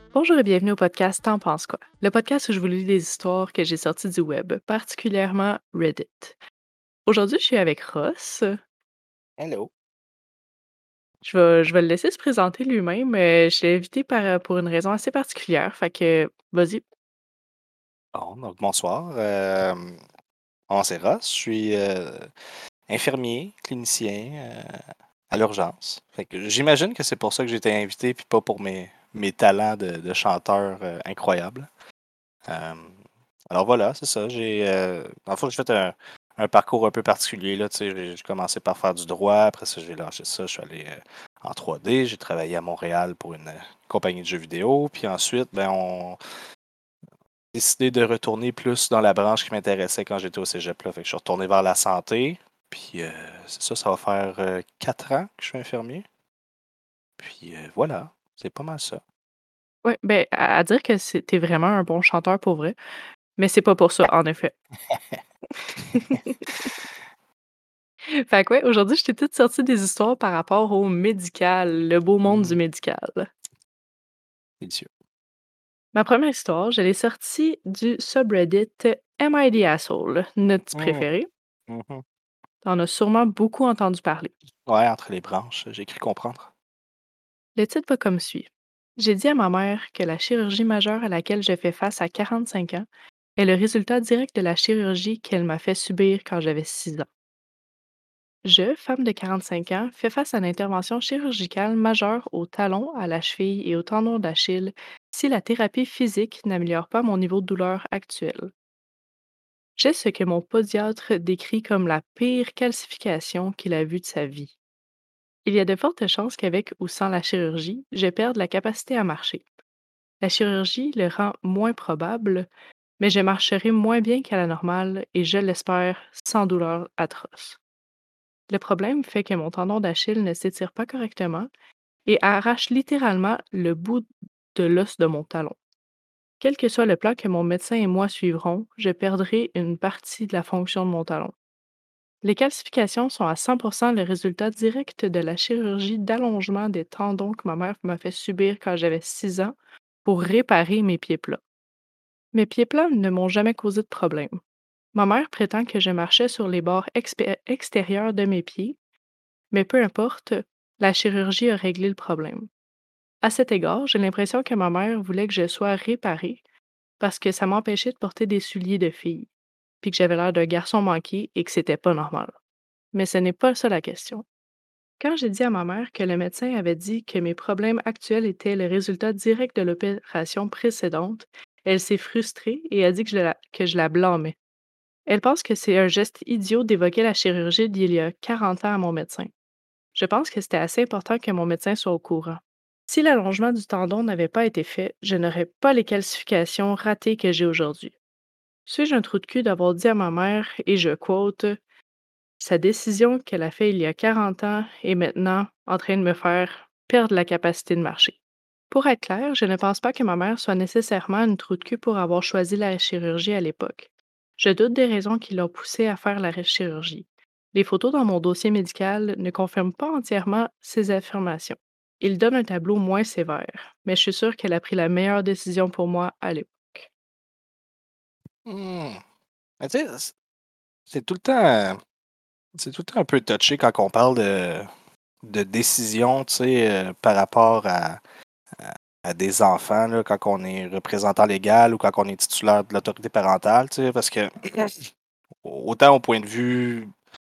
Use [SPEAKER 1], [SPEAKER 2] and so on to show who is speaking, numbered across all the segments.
[SPEAKER 1] Bonjour et bienvenue au podcast T'en penses quoi? Le podcast où je vous lis des histoires que j'ai sorties du web, particulièrement Reddit. Aujourd'hui, je suis avec Ross.
[SPEAKER 2] Hello.
[SPEAKER 1] Je vais le laisser se présenter lui-même. Je l'ai invité pour une raison assez particulière. Fait que, vas-y.
[SPEAKER 2] Bon, donc bonsoir. Mon nom c'est Ross. Je suis infirmier, clinicien à l'urgence. Fait que j'imagine que c'est pour ça que j'ai été invité, puis pas pour mes talents de chanteur incroyables. Euh, alors voilà, c'est ça. Dans le fond, j'ai fait un parcours un peu particulier, là. Tu sais, j'ai commencé par faire du droit. Après ça, j'ai lâché ça. Je suis allé en 3D. J'ai travaillé à Montréal pour une compagnie de jeux vidéo. Puis ensuite, ben, on décidé de retourner plus dans la branche qui m'intéressait quand j'étais au cégep. Là. Fait que je suis retourné vers la santé. Puis c'est ça, ça va faire 4 ans que je suis infirmier. Puis voilà, c'est pas mal ça.
[SPEAKER 1] Ouais, ben, à dire que t'es vraiment un bon chanteur pour vrai, mais c'est pas pour ça, en effet. Fait que ouais, aujourd'hui, je t'ai toutes sorti des histoires par rapport au médical, le beau monde du
[SPEAKER 2] Hmm,
[SPEAKER 1] médical.
[SPEAKER 2] délicieux.
[SPEAKER 1] Ma première histoire, je l'ai sortie du subreddit Am I the Asshole, notre petit
[SPEAKER 2] Hmm,
[SPEAKER 1] préféré.
[SPEAKER 2] mhm.
[SPEAKER 1] T'en as sûrement beaucoup entendu parler.
[SPEAKER 2] Ouais, entre les branches, j'ai cru comprendre.
[SPEAKER 1] Le titre va comme suit. J'ai dit à ma mère que la chirurgie majeure à laquelle je fais face à 45 ans est le résultat direct de la chirurgie qu'elle m'a fait subir quand j'avais 6 ans. Je, femme de 45 ans, fais face à une intervention chirurgicale majeure au talon, à la cheville et au tendon d'Achille si la thérapie physique n'améliore pas mon niveau de douleur actuel. J'ai ce que mon podiatre décrit comme la pire calcification qu'il a vue de sa vie. Il y a de fortes chances qu'avec ou sans la chirurgie, je perde la capacité à marcher. La chirurgie le rend moins probable, mais je marcherai moins bien qu'à la normale et je l'espère sans douleur atroce. Le problème fait que mon tendon d'Achille ne s'étire pas correctement et arrache littéralement le bout de l'os de mon talon. Quel que soit le plan que mon médecin et moi suivrons, je perdrai une partie de la fonction de mon talon. Les calcifications sont à 100% le résultat direct de la chirurgie d'allongement des tendons que ma mère m'a fait subir quand j'avais 6 ans pour réparer mes pieds plats. Mes pieds plats ne m'ont jamais causé de problème. Ma mère prétend que je marchais sur les bords extérieurs de mes pieds, mais peu importe, la chirurgie a réglé le problème. À cet égard, j'ai l'impression que ma mère voulait que je sois réparée parce que ça m'empêchait de porter des souliers de fille, puis que j'avais l'air d'un garçon manqué et que c'était pas normal. Mais ce n'est pas ça la question. Quand j'ai dit à ma mère que le médecin avait dit que mes problèmes actuels étaient le résultat direct de l'opération précédente, elle s'est frustrée et a dit que je la blâmais. Elle pense que c'est un geste idiot d'évoquer la chirurgie d'il y a 40 ans à mon médecin. Je pense que c'était assez important que mon médecin soit au courant. Si l'allongement du tendon n'avait pas été fait, je n'aurais pas les calcifications ratées que j'ai aujourd'hui. Suis-je un trou de cul d'avoir dit à ma mère, et je quote, sa décision qu'elle a faite il y a 40 ans est maintenant en train de me faire perdre la capacité de marcher. Pour être clair, je ne pense pas que ma mère soit nécessairement une trou de cul pour avoir choisi la chirurgie à l'époque. Je doute des raisons qui l'ont poussée à faire la chirurgie. Les photos dans mon dossier médical ne confirment pas entièrement ces affirmations. Ils donnent un tableau moins sévère, mais je suis sûre qu'elle a pris la meilleure décision pour moi à l'époque.
[SPEAKER 2] Hmm. Mais tu sais, c'est tout le temps, c'est tout le temps un peu touché quand on parle de décision, tu sais, par rapport à des enfants, là, quand on est représentant légal ou quand on est titulaire de l'autorité parentale, tu sais, parce que autant au point de vue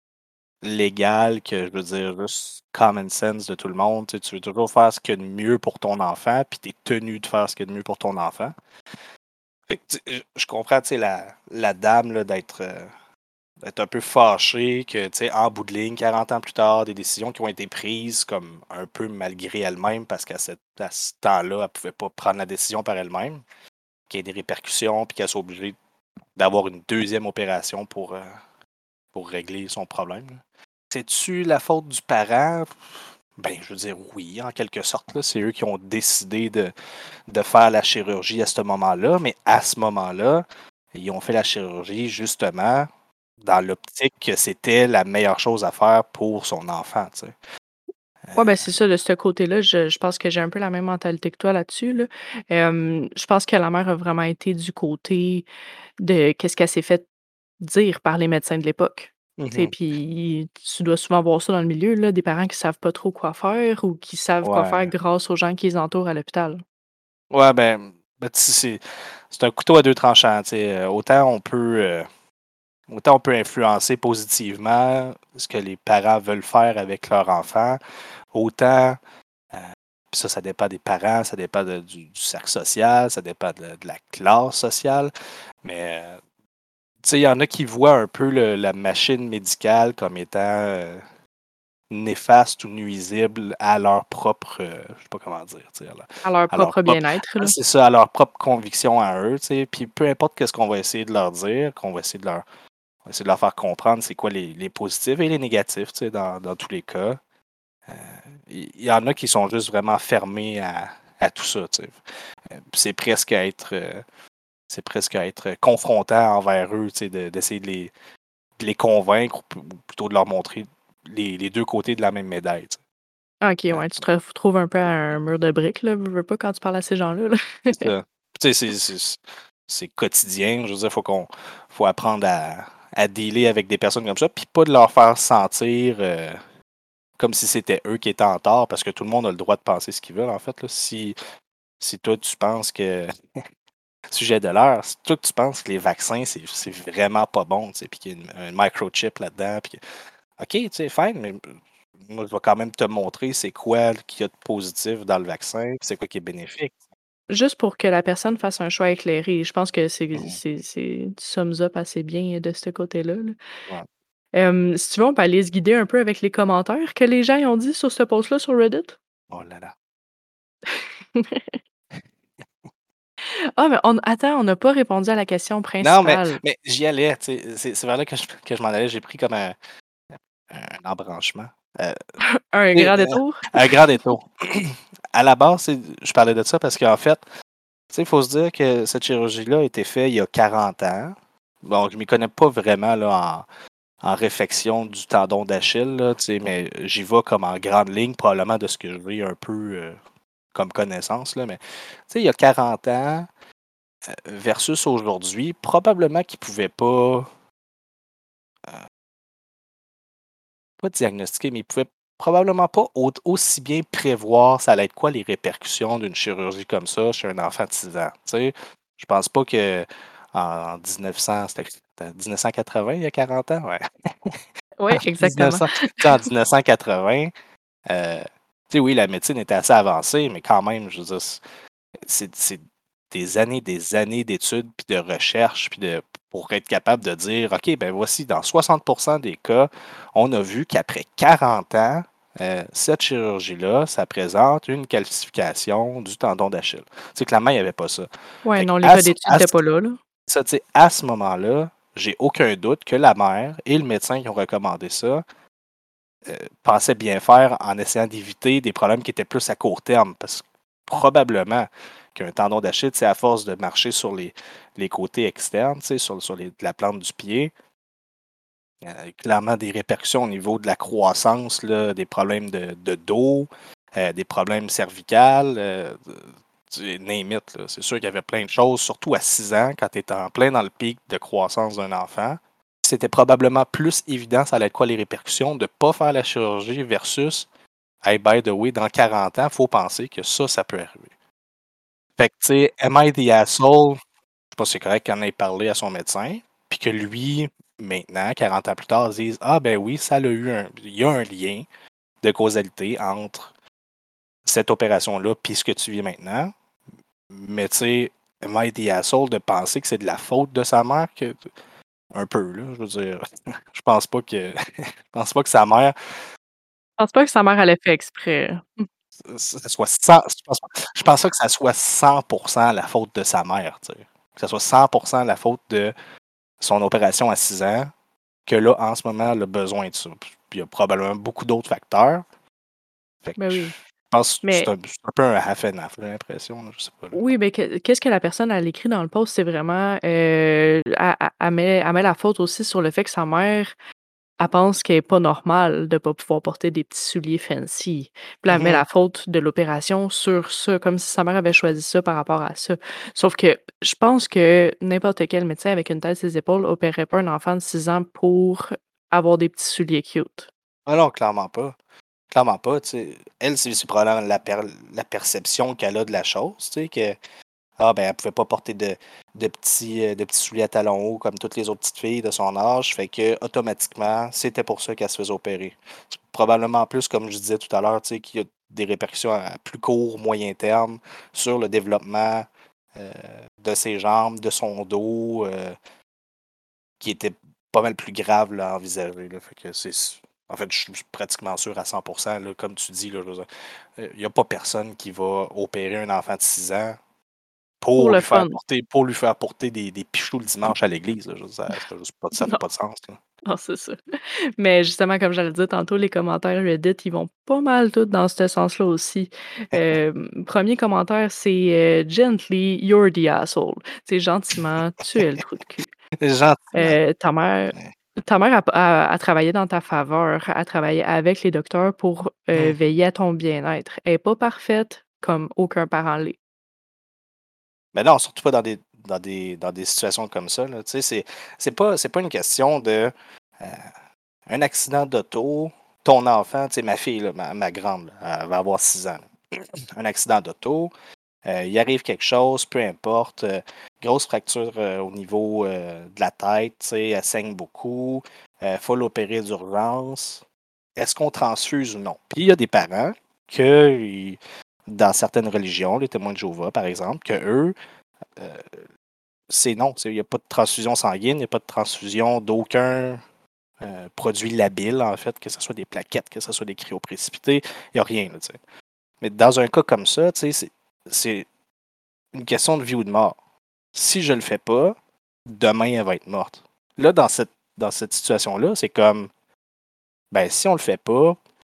[SPEAKER 2] légal que, je veux dire, juste common sense de tout le monde, tu sais, tu veux toujours faire ce qu'il y a de mieux pour ton enfant, puis tu es tenu de faire ce qu'il y a de mieux pour ton enfant. Fait que, tu sais, je comprends, tu sais, la dame, là, d'être un peu fâchée que, tu sais, en bout de ligne, 40 ans plus tard, des décisions qui ont été prises comme un peu malgré elle-même parce à ce temps-là, elle pouvait pas prendre la décision par elle-même, qu'il y ait des répercussions, puis qu'elle soit obligée d'avoir une deuxième opération pour régler son problème. Là. C'est-tu la faute du parent? Ben, je veux dire, oui, en quelque sorte. Là, c'est eux qui ont décidé de faire la chirurgie à ce moment-là, mais à ce moment-là, ils ont fait la chirurgie justement dans l'optique que c'était la meilleure chose à faire pour son enfant. Tu sais.
[SPEAKER 1] Ouais, ben, c'est ça, de ce côté-là, je pense que j'ai un peu la même mentalité que toi là-dessus, là. Je pense que la mère a vraiment été du côté de qu'est-ce qu'elle s'est fait dire par les médecins de l'époque. Tu sais,
[SPEAKER 2] Mhm.
[SPEAKER 1] puis tu dois souvent voir ça dans le milieu, là, des parents qui savent pas trop quoi faire ou qui savent quoi faire
[SPEAKER 2] Ouais.
[SPEAKER 1] grâce aux gens qui les entourent à l'hôpital.
[SPEAKER 2] Ouais, ben, tu sais, c'est un couteau à deux tranchants. Tu sais. Autant on peut influencer positivement ce que les parents veulent faire avec leur enfant, autant, euh, puis ça dépend des parents, ça dépend du cercle social, ça dépend de la classe sociale, mais tu sais, il y en a qui voient un peu la machine médicale comme étant néfaste ou nuisible à leur propre, je sais pas comment dire, tu sais,
[SPEAKER 1] À leur
[SPEAKER 2] à leur
[SPEAKER 1] propre
[SPEAKER 2] propre,
[SPEAKER 1] bien-être, là.
[SPEAKER 2] c'est ça, à leur propre conviction à eux, tu sais. Puis peu importe qu'est-ce qu'on va essayer de leur dire, qu'on va essayer on va essayer de leur faire comprendre c'est quoi les positifs et les négatifs, tu sais, dans tous les cas. Euh, il y en a qui sont juste vraiment fermés à tout ça, tu sais. C'est presque à être, c'est presque à être confrontant envers eux, tu sais, d'essayer de les convaincre ou plutôt de leur montrer les deux côtés de la même médaille, tu
[SPEAKER 1] Ah, OK,
[SPEAKER 2] sais.
[SPEAKER 1] ouais, tu te retrouves un peu à un mur de briques, là, veux pas, quand tu parles à ces gens-là, là.
[SPEAKER 2] C'est ça. Tu sais, c'est quotidien. Je veux dire, faut apprendre à dealer avec des personnes comme ça, puis pas de leur faire sentir comme si c'était eux qui étaient en tort, parce que tout le monde a le droit de penser ce qu'ils veulent, en fait. Là. Si toi, tu penses que, sujet de l'heure, si toi, tu penses que les vaccins, c'est vraiment pas bon, tu sais, puis qu'il y a un microchip là-dedans, puis OK, tu sais, fine, mais moi, je vais quand même te montrer c'est quoi qu'il y a de positif dans le vaccin, puis c'est quoi qui est bénéfique.
[SPEAKER 1] Juste pour que la personne fasse un choix éclairé. Je pense que
[SPEAKER 2] Mhm.
[SPEAKER 1] tu sums up assez bien de ce côté-là, là.
[SPEAKER 2] Ouais.
[SPEAKER 1] Si tu veux, on peut aller se guider un peu avec les commentaires que les gens y ont dit sur ce post-là sur Reddit.
[SPEAKER 2] Oh là là.
[SPEAKER 1] Ah, mais on n'a pas répondu à la question
[SPEAKER 2] Non,
[SPEAKER 1] principale.
[SPEAKER 2] mais j'y allais, tu sais, c'est vers là que je m'en allais. J'ai pris comme un embranchement. Euh,
[SPEAKER 1] Un
[SPEAKER 2] tu sais,
[SPEAKER 1] grand détour?
[SPEAKER 2] un grand détour. À la base, je parlais de ça parce qu'en fait, tu sais, il faut se dire que cette chirurgie-là a été faite il y a 40 ans. Bon, je m'y connais pas vraiment là, en réfection du tendon d'Achille, là, tu sais, mais j'y vais comme en grande ligne, probablement de ce que j'ai un peu comme connaissance. Là, mais tu sais, il y a 40 ans versus aujourd'hui, probablement qu'ils ne pouvaient pas diagnostiquer, mais ils pouvaient probablement pas aussi bien prévoir ça allait être quoi les répercussions d'une chirurgie comme ça chez un enfant de 6 ans. Tu sais, je pense pas que en 1900, c'était 1980, il y a 40 ans, ouais.
[SPEAKER 1] Oui,
[SPEAKER 2] En
[SPEAKER 1] exactement.
[SPEAKER 2] 1900, tu sais, en 1980, tu sais, oui, la médecine était assez avancée, mais quand même, je veux dire, c'est des années d'études, puis de recherche, pour être capable de dire, OK, ben voici, dans 60% des cas, on a vu qu'après 40 ans, cette chirurgie-là, ça présente une calcification du tendon d'Achille. Tu sais, clairement, il n'y avait pas ça.
[SPEAKER 1] Ouais,
[SPEAKER 2] Fait que
[SPEAKER 1] non, l'état d'étude
[SPEAKER 2] à
[SPEAKER 1] n'était pas là, là.
[SPEAKER 2] ça, tu sais, à ce moment-là, j'ai aucun doute que la mère et le médecin qui ont recommandé ça pensaient bien faire en essayant d'éviter des problèmes qui étaient plus à court terme. Parce que probablement qu'un tendon d'Achille, c'est à force de marcher sur les côtés externes, sur la plante du pied, clairement des répercussions au niveau de la croissance, là, des problèmes de dos, des problèmes cervicales, name it, là. C'est sûr qu'il y avait plein de choses, surtout à 6 ans, quand tu es en plein dans le pic de croissance d'un enfant. C'était probablement plus évident, ça allait être quoi les répercussions de ne pas faire la chirurgie versus, hey, by the way, dans 40 ans, il faut penser que ça peut arriver. Fait que, tu sais, am I the asshole? Je sais pas si c'est correct qu'on ait parlé à son médecin, puis que lui, maintenant, 40 ans plus tard, dise, ah ben oui, il y a un lien de causalité entre cette opération-là puis ce que tu vis maintenant. Mais tu sais, am I the asshole de penser que c'est de la faute de sa mère? Un peu, là, je veux dire. Je pense pas que je pense pas que sa mère
[SPEAKER 1] Je pense pas que sa mère, elle ait fait exprès.
[SPEAKER 2] ça soit 100 je pense pas que ça soit 100% la faute de sa mère, tu sais. Que ça soit 100% la faute de son opération à 6 ans, que là, en ce moment, elle a besoin de ça. Puis il y a probablement beaucoup d'autres facteurs. Fait que
[SPEAKER 1] Ben
[SPEAKER 2] je
[SPEAKER 1] oui.
[SPEAKER 2] pense que
[SPEAKER 1] Mais
[SPEAKER 2] c'est un peu un half and half, j'ai l'impression, là, je sais pas, là.
[SPEAKER 1] oui, mais qu'est-ce que la personne, elle écrit dans le post, c'est vraiment, elle met la faute aussi sur le fait que sa mère elle pense qu'elle est pas normale de pas pouvoir porter des petits souliers fancy. Puis là, elle met
[SPEAKER 2] Mmh.
[SPEAKER 1] la faute de l'opération sur ça, comme si sa mère avait choisi ça par rapport à ça. Sauf que je pense que n'importe quel médecin avec une tête sur ses épaules opérerait pas un enfant de 6 ans pour avoir des petits souliers cute.
[SPEAKER 2] Ah non, clairement pas. Clairement pas, tu sais. Elle, c'est probablement la perception qu'elle a de la chose, tu sais, que ah ben elle pouvait pas porter de petits souliers à talons hauts comme toutes les autres petites filles de son âge, fait que automatiquement, c'était pour ça qu'elle se faisait opérer. C'est probablement plus, comme je disais tout à l'heure, tu sais, qu'il y a des répercussions à plus court, moyen terme sur le développement euh, de ses jambes, de son dos, qui était pas mal plus grave là, à envisager. Là. Fait que en fait, je suis pratiquement sûr à 100%, là, comme tu dis, il n'y a pas personne qui va opérer un enfant de 6 ans
[SPEAKER 1] Pour
[SPEAKER 2] pour
[SPEAKER 1] le
[SPEAKER 2] lui faire
[SPEAKER 1] fun.
[SPEAKER 2] porter des pichous le dimanche à l'église. Là. Ça fait
[SPEAKER 1] Non,
[SPEAKER 2] pas de sens. Là.
[SPEAKER 1] non, c'est ça. Mais justement, comme j'allais dire tantôt, les commentaires Reddit, ils vont pas mal tous dans ce sens-là aussi. 1 commentaire, c'est, «Gently, you're the asshole». C'est gentiment, tu es le trou de cul.
[SPEAKER 2] Gentiment.
[SPEAKER 1] Heu, ta mère
[SPEAKER 2] Ouais.
[SPEAKER 1] ta mère a travaillé dans ta faveur, a travaillé avec les docteurs pour,
[SPEAKER 2] Mhm.
[SPEAKER 1] veiller à ton bien-être. Elle est pas parfaite comme aucun parent l'est.
[SPEAKER 2] Mais non, surtout pas dans des situations comme ça. Là. Tu sais, c'est pas une question de euh, un accident d'auto, ton enfant, tu sais, ma fille, là, ma grande, là, elle va avoir 6 ans. Là. Un accident d'auto, il arrive quelque chose, peu importe, grosse fracture au niveau de la tête, tu sais, elle saigne beaucoup, faut l'opérer d'urgence. Est-ce qu'on transfuse ou non? Puis il y a des parents dans certaines religions, les témoins de Jéhovah, par exemple, que eux, euh, c'est non. Il n'y a pas de transfusion sanguine, il n'y a pas de transfusion d'aucun produit labile, en fait, que ce soit des plaquettes, que ce soit des cryoprécipités, il n'y a rien. Là, tu sais. Mais dans un cas comme ça, tu sais, c'est une question de vie ou de mort. Si je le fais pas, demain, elle va être morte. Là, dans cette situation-là, c'est comme, ben, si on le fait pas,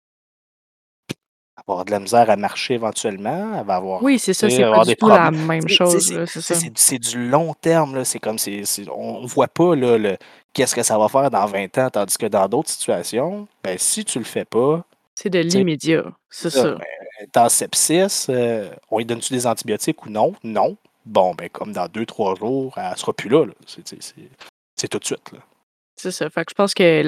[SPEAKER 2] elle va avoir de la misère à marcher éventuellement, elle va avoir,
[SPEAKER 1] Oui, c'est
[SPEAKER 2] tu
[SPEAKER 1] ça,
[SPEAKER 2] sais, elle
[SPEAKER 1] c'est
[SPEAKER 2] va
[SPEAKER 1] pas
[SPEAKER 2] avoir
[SPEAKER 1] du
[SPEAKER 2] des
[SPEAKER 1] tout la
[SPEAKER 2] problèmes.
[SPEAKER 1] même
[SPEAKER 2] Tu sais,
[SPEAKER 1] chose, là, c'est ça.
[SPEAKER 2] c'est du long terme, là. C'est comme, on voit pas, là, qu'est-ce que ça va faire dans 20 ans, tandis que dans d'autres situations, ben, si tu le fais pas,
[SPEAKER 1] C'est de
[SPEAKER 2] tu sais,
[SPEAKER 1] l'immédiat, c'est
[SPEAKER 2] ça,
[SPEAKER 1] ça.
[SPEAKER 2] ben, t'es en sepsis, on lui donne-tu des antibiotiques ou non? Non. Bon, ben, comme dans 2, 3 jours, elle sera plus là. C'est tout de suite, là.
[SPEAKER 1] C'est ça. Fait que je pense que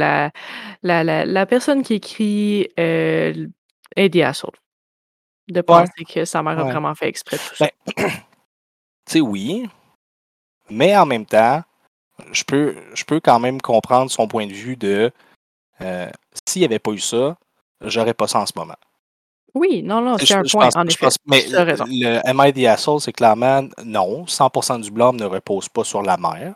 [SPEAKER 1] la personne qui écrit, est the asshole, de
[SPEAKER 2] Ouais,
[SPEAKER 1] penser que sa mère a
[SPEAKER 2] ouais.
[SPEAKER 1] vraiment fait exprès de tout ça.
[SPEAKER 2] Ben, tu sais, oui, mais en même temps, je peux quand même comprendre son point de vue de euh, s'il n'y avait pas eu ça, j'aurais pas ça en ce moment.
[SPEAKER 1] Oui, non, non,
[SPEAKER 2] Tu
[SPEAKER 1] c'est
[SPEAKER 2] sais,
[SPEAKER 1] un
[SPEAKER 2] Je
[SPEAKER 1] point,
[SPEAKER 2] pense,
[SPEAKER 1] en
[SPEAKER 2] je
[SPEAKER 1] effet.
[SPEAKER 2] pense, mais
[SPEAKER 1] Tu as raison.
[SPEAKER 2] le Am I the asshole, c'est clairement non. 100% du blâme ne repose pas sur la mère.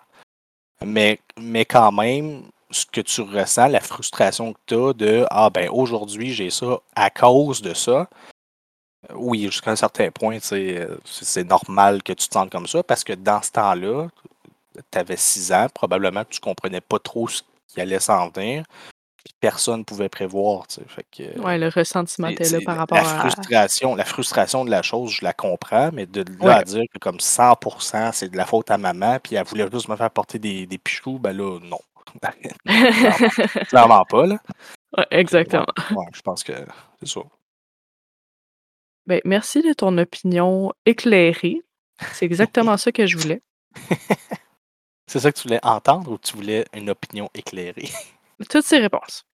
[SPEAKER 2] Mais quand même, ce que tu ressens, la frustration que tu as de ah ben aujourd'hui j'ai ça à cause de ça. Oui, jusqu'à un certain point, tu sais, c'est normal que tu te sentes comme ça parce que dans ce temps-là, tu avais 6 ans, probablement que tu comprenais pas trop ce qui allait s'en venir, puis personne ne pouvait prévoir. Tu sais. Fait que,
[SPEAKER 1] Ouais, le ressentiment était là par
[SPEAKER 2] la
[SPEAKER 1] rapport à
[SPEAKER 2] frustration de la chose, je la comprends, mais de là
[SPEAKER 1] ouais.
[SPEAKER 2] à dire que comme 100% c'est de la faute à maman, puis elle voulait juste me faire porter des pichous, ben là, non. Non, clairement pas, là.
[SPEAKER 1] Ouais,
[SPEAKER 2] Ouais,
[SPEAKER 1] exactement.
[SPEAKER 2] ouais, je pense que c'est ça.
[SPEAKER 1] Ben, merci de ton opinion éclairée. C'est exactement ça que je voulais.
[SPEAKER 2] C'est ça que tu voulais entendre ou tu voulais une opinion éclairée?
[SPEAKER 1] Toutes ces réponses.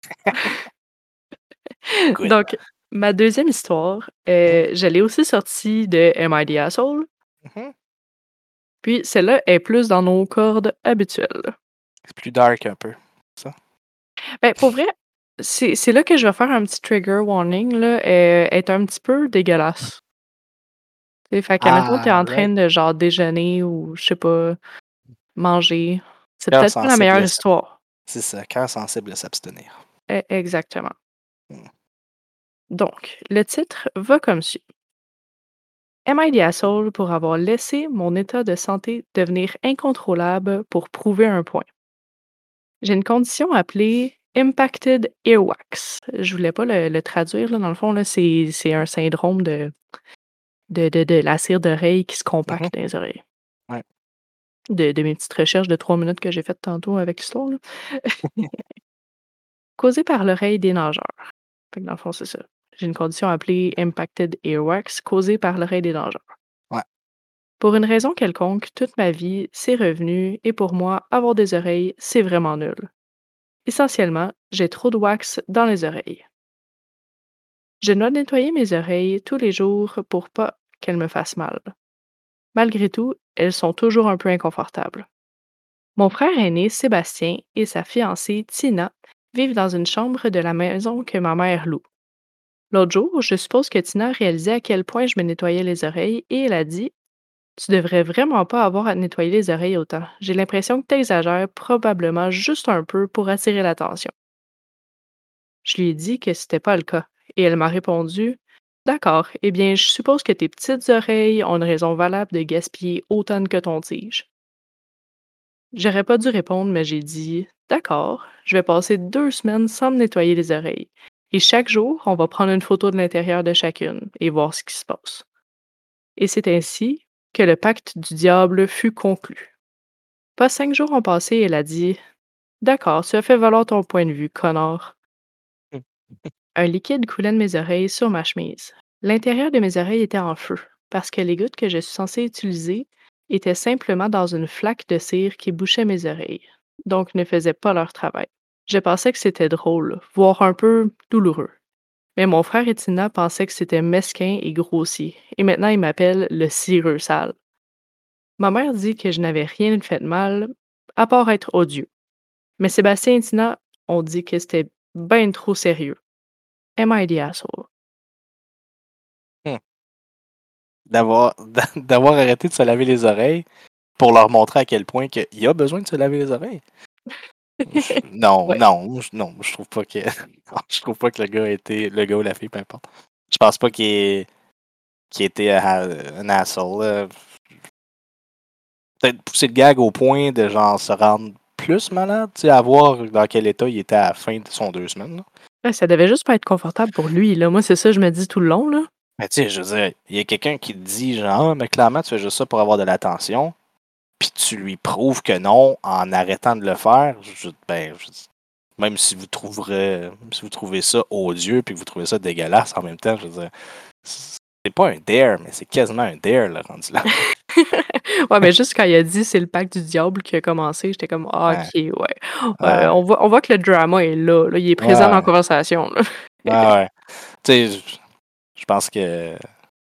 [SPEAKER 2] Good.
[SPEAKER 1] Donc, ma deuxième histoire,
[SPEAKER 2] Mhm,
[SPEAKER 1] je l'ai aussi sortie de Am I the Asshole?
[SPEAKER 2] mhm.
[SPEAKER 1] Puis celle-là est plus dans nos cordes habituelles.
[SPEAKER 2] C'est plus dark un peu, ça.
[SPEAKER 1] Ben, pour vrai, c'est là que je vais faire un petit trigger warning là, est un petit peu dégueulasse. Tu sais, fait que mettons, tu es
[SPEAKER 2] Ah,
[SPEAKER 1] en train
[SPEAKER 2] right.
[SPEAKER 1] de genre déjeuner ou je sais pas, manger. C'est
[SPEAKER 2] Cœur
[SPEAKER 1] peut-être pas la
[SPEAKER 2] sensible,
[SPEAKER 1] meilleure histoire.
[SPEAKER 2] c'est ça, cœur sensible à s'abstenir.
[SPEAKER 1] Exactement.
[SPEAKER 2] Mm.
[SPEAKER 1] Donc, le titre va comme suit. Am I the asshole pour avoir laissé mon état de santé devenir incontrôlable pour prouver un point? J'ai une condition appelée Impacted Earwax. Je voulais pas le traduire, là, dans le fond, là, c'est un syndrome de la cire d'oreille qui se
[SPEAKER 2] Mhm.
[SPEAKER 1] compacte dans les oreilles.
[SPEAKER 2] Ouais.
[SPEAKER 1] De mes petites recherches de 3 minutes que j'ai faites tantôt avec l'histoire, là. causée par l'oreille des nageurs. Fait que dans le fond, c'est ça. J'ai une condition appelée Impacted Earwax causée par l'oreille des nageurs.
[SPEAKER 2] Ouais.
[SPEAKER 1] Pour une raison quelconque, toute ma vie, c'est revenu et pour moi, avoir des oreilles, c'est vraiment nul. Essentiellement, j'ai trop de wax dans les oreilles. Je dois nettoyer mes oreilles tous les jours pour pas qu'elles me fassent mal. Malgré tout, elles sont toujours un peu inconfortables. Mon frère aîné, Sébastien, et sa fiancée, Tina, vivent dans une chambre de la maison que ma mère loue. L'autre jour, je suppose que Tina réalisait à quel point je me nettoyais les oreilles et elle a dit: Tu devrais vraiment pas avoir à te nettoyer les oreilles autant. J'ai l'impression que tu exagères probablement juste un peu pour attirer l'attention. Je lui ai dit que c'était pas le cas et elle m'a répondu: D'accord, eh bien, je suppose que tes petites oreilles ont une raison valable de gaspiller autant que ton tige. J'aurais pas dû répondre, mais j'ai dit: D'accord, je vais passer 2 semaines sans me nettoyer les oreilles. Et chaque jour, on va prendre une photo de l'intérieur de chacune et voir ce qui se passe. Et c'est ainsi que le pacte du diable fut conclu. Pas 5 jours ont passé et elle a dit: D'accord, tu as fait valoir ton point de vue, connard.
[SPEAKER 2] Mmh.
[SPEAKER 1] Un liquide coulait de mes oreilles sur ma chemise. L'intérieur de mes oreilles était en feu, parce que les gouttes que je suis censée utiliser étaient simplement dans une flaque de cire qui bouchait mes oreilles, donc ne faisaient pas leur travail. Je pensais que c'était drôle, voire un peu douloureux. Mais mon frère et Tina pensaient que c'était mesquin et grossier, et maintenant ils m'appellent le cireux sale. Ma mère dit que je n'avais rien fait de mal, à part être odieux. Mais Sébastien et Tina ont dit que c'était ben trop sérieux. Am I the asshole?
[SPEAKER 2] Mmh. D'avoir arrêté de se laver les oreilles pour leur montrer à quel point qu'il y a besoin de se laver les oreilles. Non,
[SPEAKER 1] Ouais.
[SPEAKER 2] non, non, je trouve pas que non, je trouve pas que le gars ou la fille, peu importe. Je pense pas qu'il ait été un asshole, là. Peut-être pousser le gag au point de genre se rendre plus malade, tu sais, à voir dans quel état il était à la fin de son 2 semaines, là.
[SPEAKER 1] Ouais, ça devait juste pas être confortable pour lui, là. Moi, c'est ça, je me dis tout le long, là.
[SPEAKER 2] Mais tu sais, je veux dire, il y a quelqu'un qui te dit genre: «Ah, mais clairement, tu fais juste ça pour avoir de l'attention», puis tu lui prouves que non en arrêtant de le faire. Même si si vous trouvez ça odieux puis que vous trouvez ça dégueulasse en même temps, je veux dire, c'est pas un dare, mais c'est quasiment un dare, là, rendu là.
[SPEAKER 1] Ouais, mais juste quand il a dit: «C'est le pacte du diable qui a commencé», j'étais comme: «Ah OK,
[SPEAKER 2] Ouais,
[SPEAKER 1] ouais. Ouais,
[SPEAKER 2] ouais,
[SPEAKER 1] on voit que le drama est là, il est présent dans la
[SPEAKER 2] ouais,
[SPEAKER 1] conversation, là».
[SPEAKER 2] ouais, ouais. Tu sais, je pense que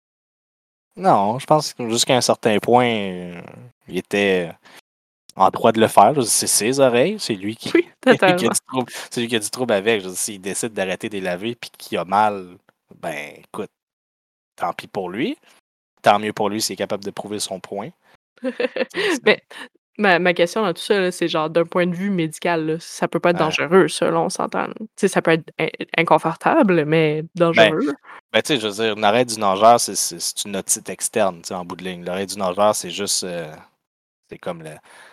[SPEAKER 2] non, je pense que jusqu'à un certain point, il était en droit de le faire. Je veux dire, c'est ses oreilles, c'est lui qui
[SPEAKER 1] Oui,
[SPEAKER 2] qui a
[SPEAKER 1] totalement.
[SPEAKER 2] du trouble c'est lui qui a du trouble avec. Je veux dire, s'il décide d'arrêter de les laver puis qu'il a mal, ben, écoute, tant pis pour lui. Tant mieux pour lui s'il est capable de prouver son point. Tu sais,
[SPEAKER 1] Mais ma question dans tout ça, là, c'est genre d'un point de vue médical, là, ça peut pas être
[SPEAKER 2] ouais.
[SPEAKER 1] dangereux ça, là, on s'entend, là. Tu sais, ça peut être inconfortable, mais
[SPEAKER 2] Ben
[SPEAKER 1] dangereux.
[SPEAKER 2] tu sais, je veux dire, une oreille du nageur, c'est une otite externe, tu sais, en bout de ligne. L'oreille du nageur, c'est juste, c'est comme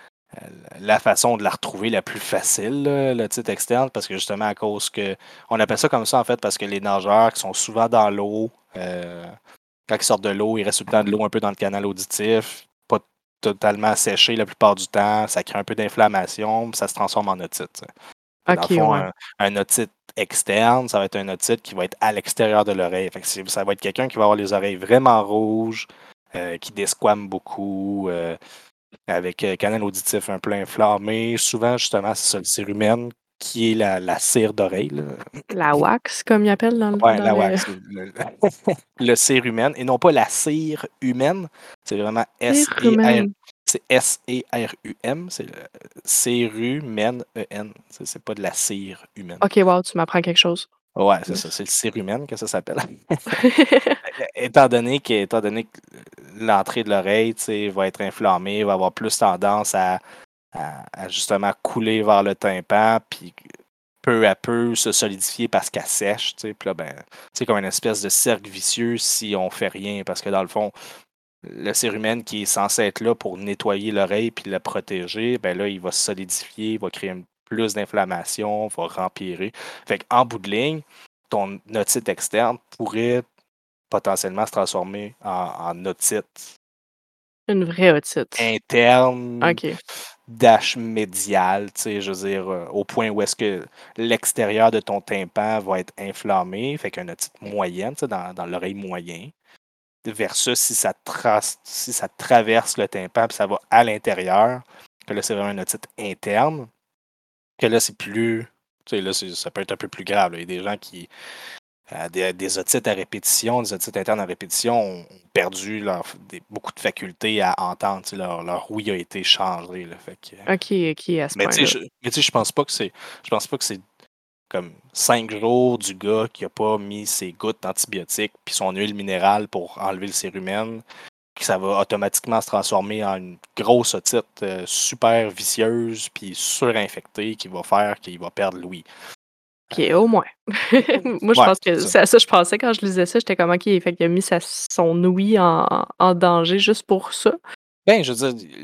[SPEAKER 2] la façon de la retrouver la plus facile, là, l'otite externe, parce que justement, à cause que, on appelle ça comme ça, en fait, parce que les nageurs qui sont souvent dans l'eau, quand ils sortent de l'eau, il reste tout le temps de l'eau un peu dans le canal auditif, pas totalement séché la plupart du temps, ça crée un peu d'inflammation, puis ça se transforme en otite, tu sais. Fait que dans le
[SPEAKER 1] OK,
[SPEAKER 2] fond,
[SPEAKER 1] ouais.
[SPEAKER 2] un otite externe, ça va être un otite qui va être à l'extérieur de l'oreille. Fait que ça va être quelqu'un qui va avoir les oreilles vraiment rouges, qui desquame beaucoup, avec canal auditif un peu inflammé. Souvent, justement, c'est ça, le cérumen, qui est la cire d'oreille, là.
[SPEAKER 1] La wax, comme ils appellent
[SPEAKER 2] Ouais,
[SPEAKER 1] dans
[SPEAKER 2] la
[SPEAKER 1] le
[SPEAKER 2] wax, le cérumen, et non pas la cire humaine. C'est vraiment S-E-R,
[SPEAKER 1] cérumen.
[SPEAKER 2] c'est S-E-R-U-M, c'est le cérumen, E-N. C'est pas de la cire humaine.
[SPEAKER 1] OK, wow, tu m'apprends quelque chose.
[SPEAKER 2] Ouais, c'est ça,
[SPEAKER 1] Yes.
[SPEAKER 2] c'est le cérumen que ça s'appelle. Étant donné que l'entrée de l'oreille, tu sais, va être inflammée, va avoir plus tendance à justement couler vers le tympan, puis peu à peu se solidifier parce qu'elle sèche, tu sais. Puis là, ben, c'est comme une espèce de cercle vicieux si on fait rien, parce que dans le fond, le cérumen qui est censé être là pour nettoyer l'oreille puis la protéger, ben là, il va se solidifier, il va créer plus d'inflammation, va rempirer. Fait qu'en bout de ligne, ton otite externe pourrait potentiellement se transformer en otite
[SPEAKER 1] Une vraie otite.
[SPEAKER 2] interne,
[SPEAKER 1] OK.
[SPEAKER 2] dash médial, tu sais, je veux dire, au point où est-ce que l'extérieur de ton tympan va être inflammé, fait qu'une otite moyenne, tu sais, dans l'oreille moyen, versus si ça traverse le tympan puis ça va à l'intérieur, que là, c'est vraiment une otite interne, que là, c'est plus. Tu sais, là, ça peut être un peu plus grave, là. Il y a des gens qui. Des otites à répétition, des otites internes à répétition ont perdu beaucoup de facultés à entendre. Tu sais, leur ouïe a été changée. Là, fait que,
[SPEAKER 1] OK, OK, à ce
[SPEAKER 2] mais tu sais,
[SPEAKER 1] point-là.
[SPEAKER 2] je pense pas que c'est. Je pense pas que c'est comme 5 jours du gars qui a pas mis ses gouttes d'antibiotiques puis son huile minérale pour enlever le cérumen, que ça va automatiquement se transformer en une grosse otite super vicieuse puis surinfectée qui va faire qu'il va perdre l'ouïe.
[SPEAKER 1] OK, au moins. Moi, je
[SPEAKER 2] Ouais,
[SPEAKER 1] pense que
[SPEAKER 2] c'est ça.
[SPEAKER 1] c'est à ça que je pensais quand je lisais ça. J'étais comme: «OK, fait qu'il a mis son ouïe en danger juste pour ça?»
[SPEAKER 2] Ben, je veux dire,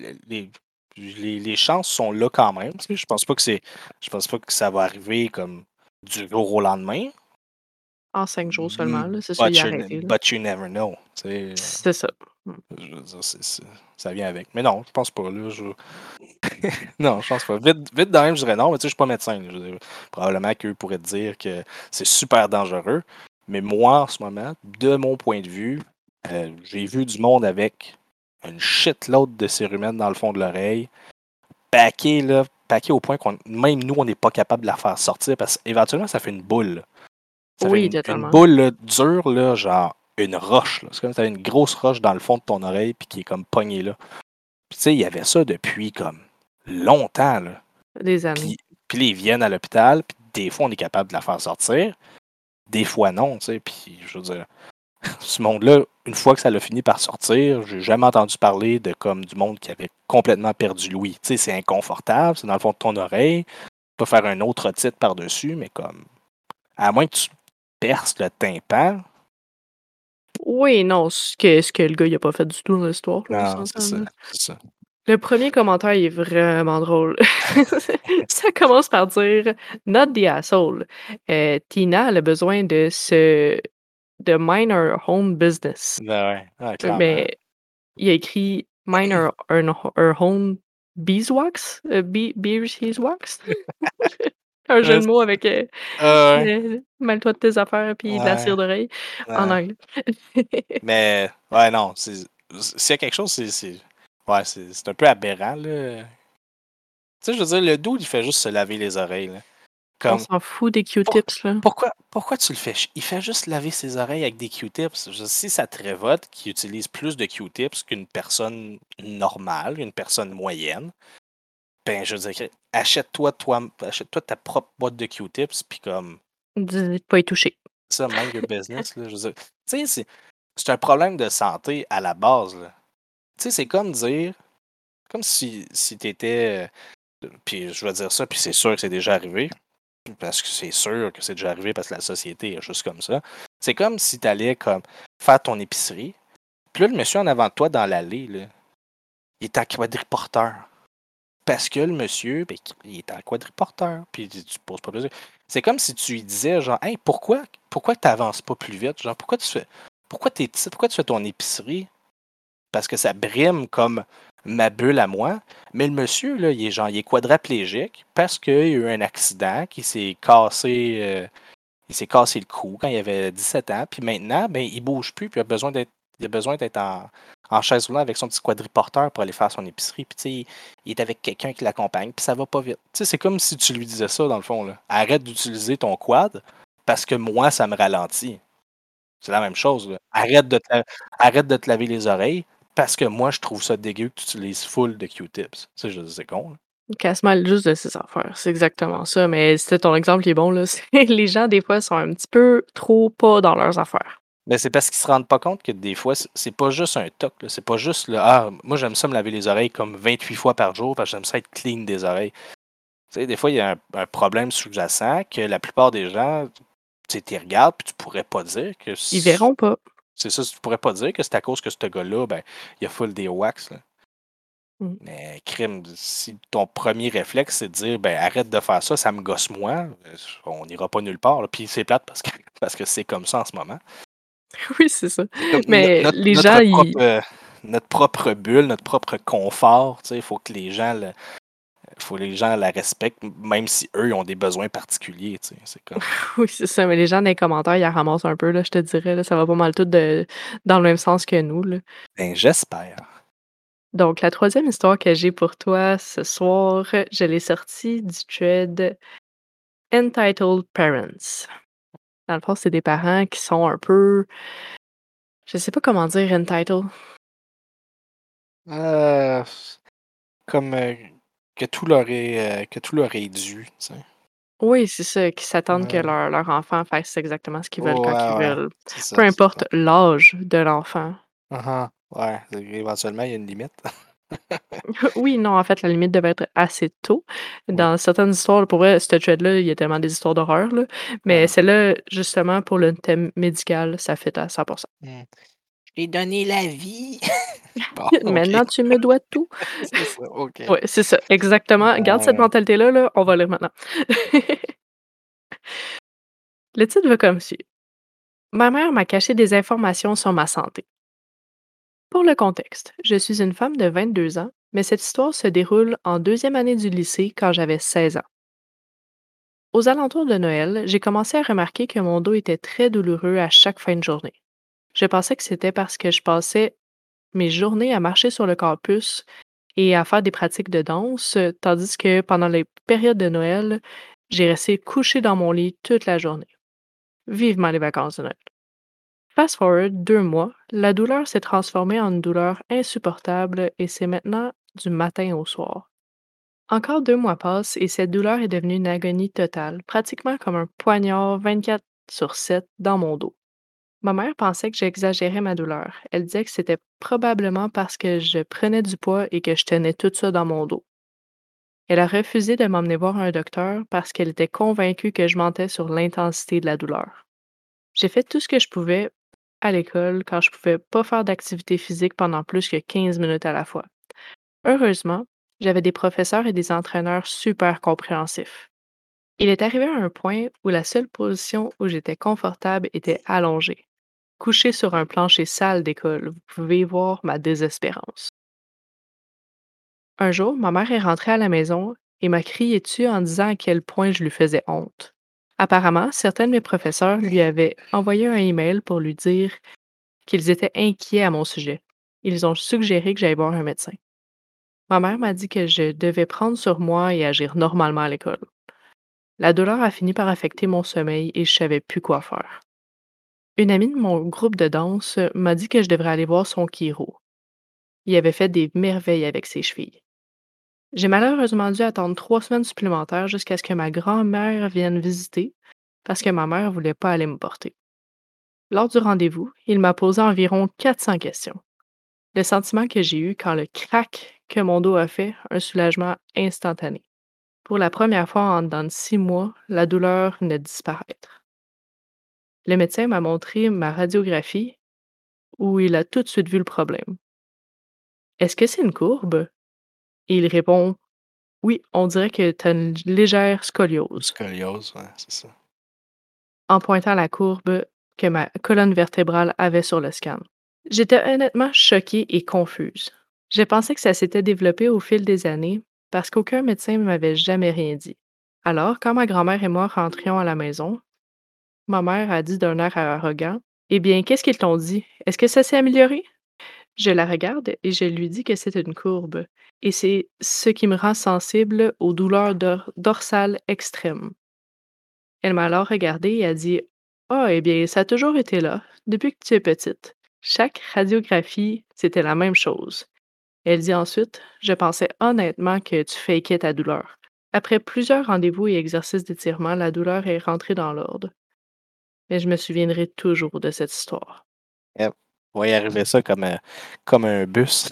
[SPEAKER 2] les chances sont là quand même. Tu sais, je pense pas que ça va arriver comme du jour au lendemain.
[SPEAKER 1] En 5 jours seulement, là, c'est ça, il
[SPEAKER 2] But
[SPEAKER 1] a arrêté, là.
[SPEAKER 2] but you never know. Tu sais,
[SPEAKER 1] C'est ça. Mmh.
[SPEAKER 2] je veux dire, ça vient avec. Mais non, je pense pas. Là, non, je pense pas. Vite dans même, je dirais non, mais tu sais, je suis pas médecin. Là. Je veux dire, probablement qu'eux pourraient te dire que c'est super dangereux. Mais moi, en ce moment, de mon point de vue, j'ai vu du monde avec une shitload de cérumen dans le fond de l'oreille, paqué, là, paqué au point qu'on même nous, on n'est pas capable de la faire sortir parce qu'éventuellement, ça fait une boule. Là. Ça fait
[SPEAKER 1] Oui,
[SPEAKER 2] une
[SPEAKER 1] totalement.
[SPEAKER 2] boule là, dure, là, genre une roche. Là. C'est comme si tu avais une grosse roche dans le fond de ton oreille puis qui est comme pognée là. Puis tu sais, il y avait ça depuis comme longtemps. Là.
[SPEAKER 1] Des années.
[SPEAKER 2] Puis, puis ils viennent à l'hôpital, puis des fois, on est capable de la faire sortir. Des fois, non, tu sais. Puis, je veux dire, ce monde-là, une fois que ça l'a fini par sortir, j'ai jamais entendu parler de comme du monde qui avait complètement perdu l'ouïe. Tu sais, c'est inconfortable, c'est dans le fond de ton oreille. Tu peux faire un autre titre par-dessus, mais comme, à moins que tu perces le tympan,
[SPEAKER 1] Oui, non, ce que le gars, il a pas fait du tout dans l'histoire, là, on
[SPEAKER 2] non, c'est
[SPEAKER 1] s'entend,
[SPEAKER 2] ça,
[SPEAKER 1] là.
[SPEAKER 2] c'est ça.
[SPEAKER 1] Le premier commentaire, il est vraiment drôle. Ça commence par dire: «Not the asshole. Tina, elle a besoin de mind her own business».
[SPEAKER 2] Ben ouais, clairement.
[SPEAKER 1] Mais il a écrit: «Mind her own beeswax? Beeswax?» Un jeu
[SPEAKER 2] Ouais,
[SPEAKER 1] de mots avec,
[SPEAKER 2] ouais,
[SPEAKER 1] «Mêle-toi de tes affaires» puis de la
[SPEAKER 2] ouais,
[SPEAKER 1] cire d'oreille en
[SPEAKER 2] ouais.
[SPEAKER 1] anglais.
[SPEAKER 2] Mais, ouais, non, s'il y a quelque chose, ouais, c'est un peu aberrant, là. Tu sais, je veux dire, le dude, il fait juste se laver les oreilles, là.
[SPEAKER 1] On
[SPEAKER 2] Comme,
[SPEAKER 1] s'en fout des
[SPEAKER 2] pour-
[SPEAKER 1] Q-tips, là.
[SPEAKER 2] pourquoi tu le fais? Il fait juste laver ses oreilles avec des Q-tips. Si ça te révolte qu'il utilise plus de Q-tips qu'une personne normale, une personne moyenne, ben, je veux dire, achète-toi ta propre boîte de Q-tips, puis comme,
[SPEAKER 1] Dis pas y toucher.
[SPEAKER 2] ça, mind your business, là. Je veux dire, tu sais, c'est un problème de santé à la base, là. Tu sais, c'est comme dire, comme si tu étais. Puis je vais dire ça, puis c'est sûr que c'est déjà arrivé. Parce que c'est sûr que c'est déjà arrivé parce que la société est juste comme ça. C'est comme si tu allais comme faire ton épicerie. Puis là, le monsieur en avant de toi dans l'allée, là, il est en quadriporteur. Parce que le monsieur, ben, il est en quadriporteur. Puis tu te poses pas plaisir. C'est comme si tu lui disais, genre, hey, pourquoi tu n'avances pas plus vite? Genre, pourquoi tu fais ton épicerie parce que ça brime comme ma bulle à moi. Mais le monsieur, là, il est quadraplégique parce qu'il y a eu un accident qui il s'est cassé le cou quand il avait 17 ans. Puis maintenant, ben, il bouge plus, puis il a besoin d'être en chaise roulante avec son petit quadriporteur pour aller faire son épicerie. Puis tu sais, il est avec quelqu'un qui l'accompagne, puis ça va pas vite. Tu sais, c'est comme si tu lui disais ça, dans le fond, là. Arrête d'utiliser ton quad parce que moi, ça me ralentit. C'est la même chose, là. Arrête de te laver les oreilles parce que moi, je trouve ça dégueu que tu utilises full de Q-tips. Tu sais, c'est con, là.
[SPEAKER 1] Casse mal juste de ses affaires, c'est exactement ça, mais c'était ton exemple qui est bon, là, c'est les gens, des fois, sont un petit peu trop pas dans leurs affaires.
[SPEAKER 2] Mais c'est parce qu'ils se rendent pas compte que des fois, c'est pas juste un toc, là. C'est pas juste le Ah, moi, j'aime ça me laver les oreilles comme 28 fois par jour parce que j'aime ça être clean des oreilles. Tu sais, des fois, il y a un problème sous-jacent que la plupart des gens, tu sais, t'y regardent puis tu pourrais pas dire que
[SPEAKER 1] Ils verront pas.
[SPEAKER 2] c'est ça, tu pourrais pas dire que c'est à cause que ce gars-là, ben, il a full des wax, là.
[SPEAKER 1] Mmh.
[SPEAKER 2] Mais crime, si ton premier réflexe, c'est de dire ben arrête de faire ça, ça me gosse moi, on n'ira pas nulle part. Là. Puis c'est plate parce que c'est comme ça en ce moment.
[SPEAKER 1] Oui, c'est ça.
[SPEAKER 2] C'est comme
[SPEAKER 1] Mais les gens, ils
[SPEAKER 2] notre propre bulle, notre propre confort. Il faut que les gens la respectent, même si eux ils ont des besoins particuliers. C'est comme.
[SPEAKER 1] Oui, c'est ça, mais les gens dans les commentaires, ils la ramassent un peu, là, je te dirais, là, ça va pas mal tout dans le même sens que nous, là.
[SPEAKER 2] Ben, j'espère.
[SPEAKER 1] Donc la troisième histoire que j'ai pour toi ce soir, je l'ai sortie du thread Entitled Parents. Dans le fond, c'est des parents qui sont un peu je sais pas comment dire entitled.
[SPEAKER 2] Euh, Comme que tout leur est dû.
[SPEAKER 1] Oui, c'est ça, qui s'attendent que
[SPEAKER 2] Ouais.
[SPEAKER 1] leur enfant fasse exactement ce qu'ils veulent quand ils
[SPEAKER 2] Ouais, ouais.
[SPEAKER 1] veulent,
[SPEAKER 2] C'est
[SPEAKER 1] peu
[SPEAKER 2] ça, c'est
[SPEAKER 1] importe
[SPEAKER 2] ça.
[SPEAKER 1] l'âge de l'enfant.
[SPEAKER 2] Uh-huh. Ouais, éventuellement, il y a une limite.
[SPEAKER 1] Oui, non, en fait, la limite devait être assez tôt.
[SPEAKER 2] Oui.
[SPEAKER 1] Dans certaines histoires, pour vrai, ce thread-là, il y a tellement des histoires d'horreur, là, mais
[SPEAKER 2] Ouais.
[SPEAKER 1] celle-là, justement, pour le thème médical, ça fit à 100.
[SPEAKER 2] Hmm. J'ai donné la vie. Bon, OK.
[SPEAKER 1] «Maintenant, tu me dois tout».
[SPEAKER 2] C'est ça, OK.
[SPEAKER 1] Ouais, c'est ça, exactement. Garde cette
[SPEAKER 2] Ouais.
[SPEAKER 1] mentalité-là, là, on va lire maintenant. Le titre va comme suit: «Ma mère m'a caché des informations sur ma santé». Pour le contexte, je suis une femme de 22 ans, mais cette histoire se déroule en deuxième année du lycée quand j'avais 16 ans. Aux alentours de Noël, j'ai commencé à remarquer que mon dos était très douloureux à chaque fin de journée. Je pensais que c'était parce que je passais mes journées à marcher sur le campus et à faire des pratiques de danse, tandis que pendant les périodes de Noël, j'ai resté couché dans mon lit toute la journée. Vivement les vacances de Noël. Fast forward 2 mois, la douleur s'est transformée en une douleur insupportable et c'est maintenant du matin au soir. Encore 2 mois passent et cette douleur est devenue une agonie totale, pratiquement comme un poignard 24/7 dans mon dos. Ma mère pensait que j'exagérais ma douleur. Elle disait que c'était probablement parce que je prenais du poids et que je tenais tout ça dans mon dos. Elle a refusé de m'emmener voir un docteur parce qu'elle était convaincue que je mentais sur l'intensité de la douleur. J'ai fait tout ce que je pouvais à l'école quand je pouvais pas faire d'activité physique pendant plus que 15 minutes à la fois. Heureusement, j'avais des professeurs et des entraîneurs super compréhensifs. Il est arrivé à un point où la seule position où j'étais confortable était allongée, couchée sur un plancher sale d'école. Vous pouvez voir ma désespérance. Un jour, ma mère est rentrée à la maison et m'a crié dessus en disant à quel point je lui faisais honte. Apparemment, certains de mes professeurs lui avaient envoyé un email pour lui dire qu'ils étaient inquiets à mon sujet. Ils ont suggéré que j'aille voir un médecin. Ma mère m'a dit que je devais prendre sur moi et agir normalement à l'école. La douleur a fini par affecter mon sommeil et je savais plus quoi faire. Une amie de mon groupe de danse m'a dit que je devrais aller voir son chiro. Il avait fait des merveilles avec ses chevilles. J'ai malheureusement dû attendre 3 semaines supplémentaires jusqu'à ce que ma grand-mère vienne visiter parce que ma mère voulait pas aller me porter. Lors du rendez-vous, il m'a posé environ 400 questions. Le sentiment que j'ai eu quand le crack que mon dos a fait, un soulagement instantané. Pour la première fois en dedans de 6 mois, la douleur venait de disparaître. Le médecin m'a montré ma radiographie où il a tout de suite vu le problème. Est-ce que c'est une courbe? Et il répond: oui, on dirait que tu as une légère
[SPEAKER 2] Une
[SPEAKER 1] scoliose,
[SPEAKER 2] scoliose, ouais, c'est ça.
[SPEAKER 1] en pointant la courbe que ma colonne vertébrale avait sur le scan. J'étais honnêtement choquée et confuse. J'ai pensé que ça s'était développé au fil des années parce qu'aucun médecin ne m'avait jamais rien dit. Alors, quand ma grand-mère et moi rentrions à la maison, ma mère a dit d'un air arrogant: «Eh bien, qu'est-ce qu'ils t'ont dit? Est-ce que ça s'est amélioré?» Je la regarde et je lui dis que c'est une courbe et c'est ce qui me rend sensible aux douleurs dorsales extrêmes. Elle m'a alors regardée et a dit: «Ah, eh bien, ça a toujours été là, depuis que tu es petite. Chaque radiographie, c'était la même chose.» Elle dit ensuite: «Je pensais honnêtement que tu fakais ta douleur.» Après plusieurs rendez-vous et exercices d'étirement, la douleur est rentrée dans l'ordre. Mais je me souviendrai toujours de cette histoire.
[SPEAKER 2] Yep. On va y arriver ça comme un bus.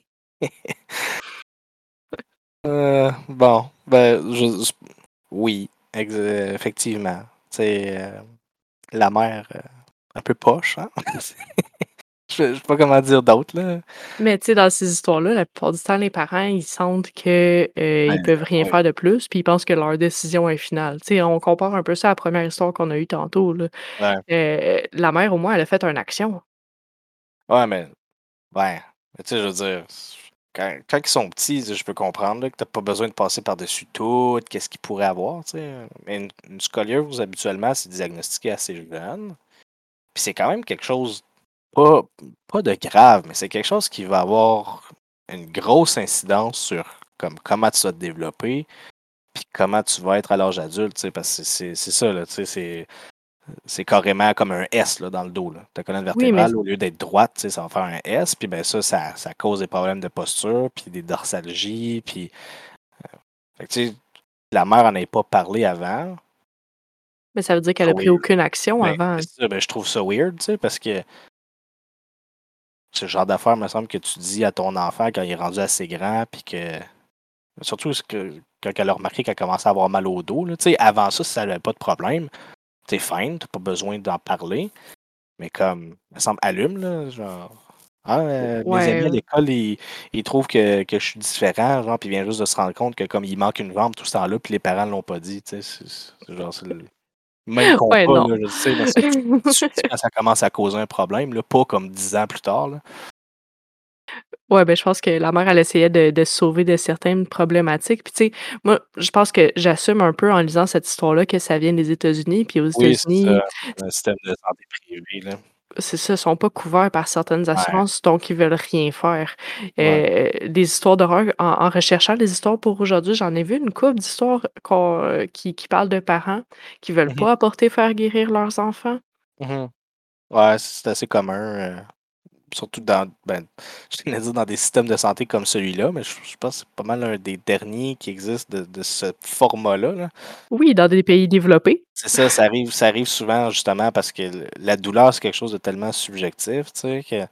[SPEAKER 2] Bon, ben, oui, effectivement. Tu sais, la mère, un peu poche, hein? Je sais pas comment dire d'autre, là.
[SPEAKER 1] Mais tu sais, dans ces histoires-là, la plupart du temps, les parents, ils sentent que,
[SPEAKER 2] Ouais,
[SPEAKER 1] ils peuvent rien
[SPEAKER 2] ouais,
[SPEAKER 1] faire de plus, puis ils pensent que leur décision est finale. Tu sais, on compare un peu ça à la première histoire qu'on a eue tantôt, là.
[SPEAKER 2] ouais.
[SPEAKER 1] La mère, au moins, elle a fait une action.
[SPEAKER 2] Ouais, mais ouais. Mais tu sais, je veux dire, quand ils sont petits, je peux comprendre là, que t'as pas besoin de passer par-dessus tout, qu'est-ce qu'ils pourraient avoir, tu sais. Mais une scoliose, habituellement, c'est diagnostiqué assez jeune. Puis c'est quand même quelque chose, pas, pas de grave, mais c'est quelque chose qui va avoir une grosse incidence sur comme, comment tu vas te développer, puis comment tu vas être à l'âge adulte, tu sais, parce que c'est ça, là, tu sais, c'est carrément comme un S là, dans le dos. Là. Ta colonne
[SPEAKER 1] Oui, mais
[SPEAKER 2] vertébrale, au lieu d'être droite, tu sais, ça va faire un S, puis ben ça cause des problèmes de posture, puis des dorsalgies, puis... Fait que, tu sais, la mère en avait pas parlé avant.
[SPEAKER 1] ça veut dire qu'elle
[SPEAKER 2] C'est
[SPEAKER 1] a pris
[SPEAKER 2] weird.
[SPEAKER 1] aucune action
[SPEAKER 2] Ben,
[SPEAKER 1] avant.
[SPEAKER 2] c'est ça, ben, je trouve ça weird, tu sais, parce que ce genre d'affaire, me semble que tu dis à ton enfant quand il est rendu assez grand, puis que... Surtout quand elle a remarqué qu'elle commençait à avoir mal au dos, là, tu sais, avant ça, si ça n'avait pas de problème, t'es fine, t'as pas besoin d'en parler. Mais comme, il me semble, allume, là, genre. Ah, mes amis à
[SPEAKER 1] Ouais,
[SPEAKER 2] l'école, ils trouvent que je suis différent, genre, puis ils viennent juste de se rendre compte que comme il manque une jambe tout ce temps-là, puis les parents ne l'ont pas dit, tu sais, genre, c'est le même
[SPEAKER 1] ouais,
[SPEAKER 2] combat,
[SPEAKER 1] non.
[SPEAKER 2] là, je sais, mais c'est tout de suite quand ça commence à causer un problème, là, pas comme 10 ans plus tard, là.
[SPEAKER 1] Ouais, je pense que la mère, elle essayait de se sauver de certaines problématiques. Puis, tu sais, moi, je pense que j'assume un peu en lisant cette histoire-là que ça vient des États-Unis. Puis aux
[SPEAKER 2] Oui, c'est ça,
[SPEAKER 1] États-Unis,
[SPEAKER 2] un système de santé privé, là.
[SPEAKER 1] c'est ça, sont pas couverts par certaines
[SPEAKER 2] Ouais,
[SPEAKER 1] assurances, donc ils veulent rien faire.
[SPEAKER 2] ouais.
[SPEAKER 1] Des histoires d'horreur, en recherchant les histoires pour aujourd'hui, j'en ai vu une couple d'histoires qui parlent de parents qui veulent
[SPEAKER 2] Mhm,
[SPEAKER 1] pas apporter faire guérir leurs enfants.
[SPEAKER 2] mhm. Ouais, c'est assez commun. Surtout dans, ben, je tenais à dire dans des systèmes de santé comme celui-là, mais je pense que c'est pas mal un des derniers qui existe de ce format-là, là.
[SPEAKER 1] Oui, dans des pays développés.
[SPEAKER 2] C'est ça, ça arrive souvent justement parce que la douleur, c'est quelque chose de tellement subjectif, tu sais, que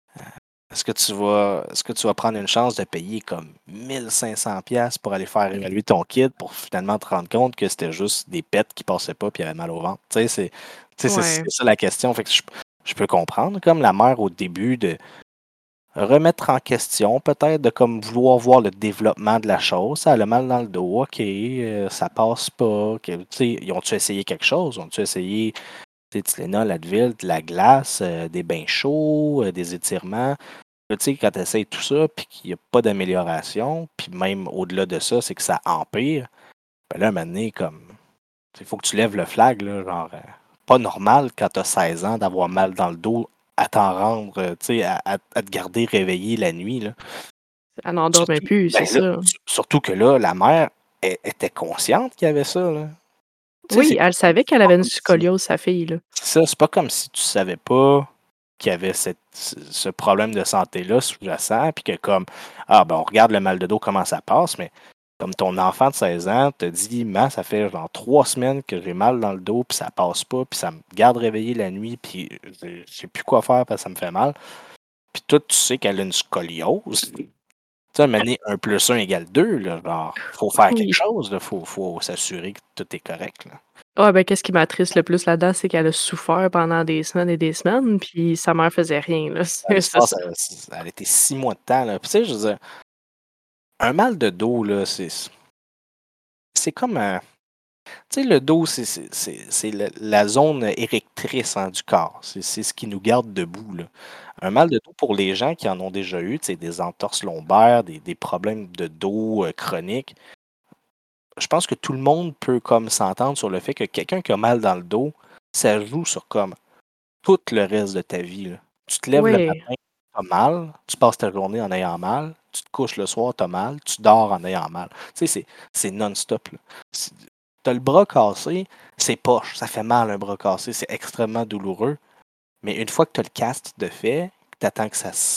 [SPEAKER 2] est-ce que tu vas prendre une chance de payer comme 1500$ pour aller faire évaluer ton kid pour finalement te rendre compte que c'était juste des pets qui passaient pas puis il y avait mal au ventre? Tu sais,
[SPEAKER 1] Ouais.
[SPEAKER 2] c'est ça la question. Fait que je peux comprendre, comme la mère au début, de remettre en question, peut-être, de comme vouloir voir le développement de la chose. Ça a le mal dans le dos, ok, ça passe pas. Tu sais, ils ont-tu essayé quelque chose? Ont-tu essayé, tu sais, Tylenol, Advil, de la glace, des bains chauds, des étirements? Là, tu sais, quand tu essaies tout ça, puis qu'il n'y a pas d'amélioration, puis même au-delà de ça, c'est que ça empire, ben là, un moment donné, comme, il faut que tu lèves le flag, là, genre, pas normal quand tu as 16 ans d'avoir mal dans le dos à t'en rendre, tu sais, à te garder réveillé la nuit, là.
[SPEAKER 1] Elle n'en dormait
[SPEAKER 2] Surtout,
[SPEAKER 1] plus, c'est
[SPEAKER 2] ben là,
[SPEAKER 1] ça.
[SPEAKER 2] surtout que là, la mère était consciente qu'il y avait ça, là. Tu sais,
[SPEAKER 1] Oui, elle savait qu'elle
[SPEAKER 2] pas
[SPEAKER 1] avait une
[SPEAKER 2] comme si,
[SPEAKER 1] scoliose, sa fille, là.
[SPEAKER 2] c'est ça, c'est pas comme si tu savais pas qu'il y avait ce problème de santé-là sous-jacent, puis que comme, ah ben on regarde le mal de dos, comment ça passe, mais comme ton enfant de 16 ans te dit, man, ça fait genre 3 semaines que j'ai mal dans le dos, puis ça passe pas, puis ça me garde réveillé la nuit, puis je sais plus quoi faire parce que ça me fait mal. Puis toi, tu sais qu'elle a une scoliose. Tu sais, mener 1 + 1 = 2, là, genre, faut faire quelque
[SPEAKER 1] Oui.
[SPEAKER 2] chose, là, faut s'assurer que tout est correct, là.
[SPEAKER 1] Ah qu'est-ce qui m'attriste le plus là-dedans, c'est qu'elle a souffert pendant des semaines et des semaines, puis sa mère faisait rien, là.
[SPEAKER 2] Dans
[SPEAKER 1] C'est
[SPEAKER 2] l'histoire,
[SPEAKER 1] ça.
[SPEAKER 2] elle était 6 mois de temps, là. Puis tu sais, je veux dire, un mal de dos, là, c'est comme un. Tu sais, le dos, c'est la zone érectrice, hein, du corps. C'est ce qui nous garde debout, là. Un mal de dos, pour les gens qui en ont déjà eu, tu sais, des entorses lombaires, des problèmes de dos chroniques, je pense que tout le monde peut comme s'entendre sur le fait que quelqu'un qui a mal dans le dos, ça joue sur comme tout le reste de ta vie, là. Tu te lèves le
[SPEAKER 1] Ouais.
[SPEAKER 2] matin, t'as mal, tu passes ta journée en ayant mal, tu te couches le soir, t'as mal, tu dors en ayant mal. Tu sais, c'est non-stop, là. Si t'as le bras cassé, c'est poche, ça fait mal un bras cassé, c'est extrêmement douloureux. Mais une fois que tu as le cast de fait, que t'attends que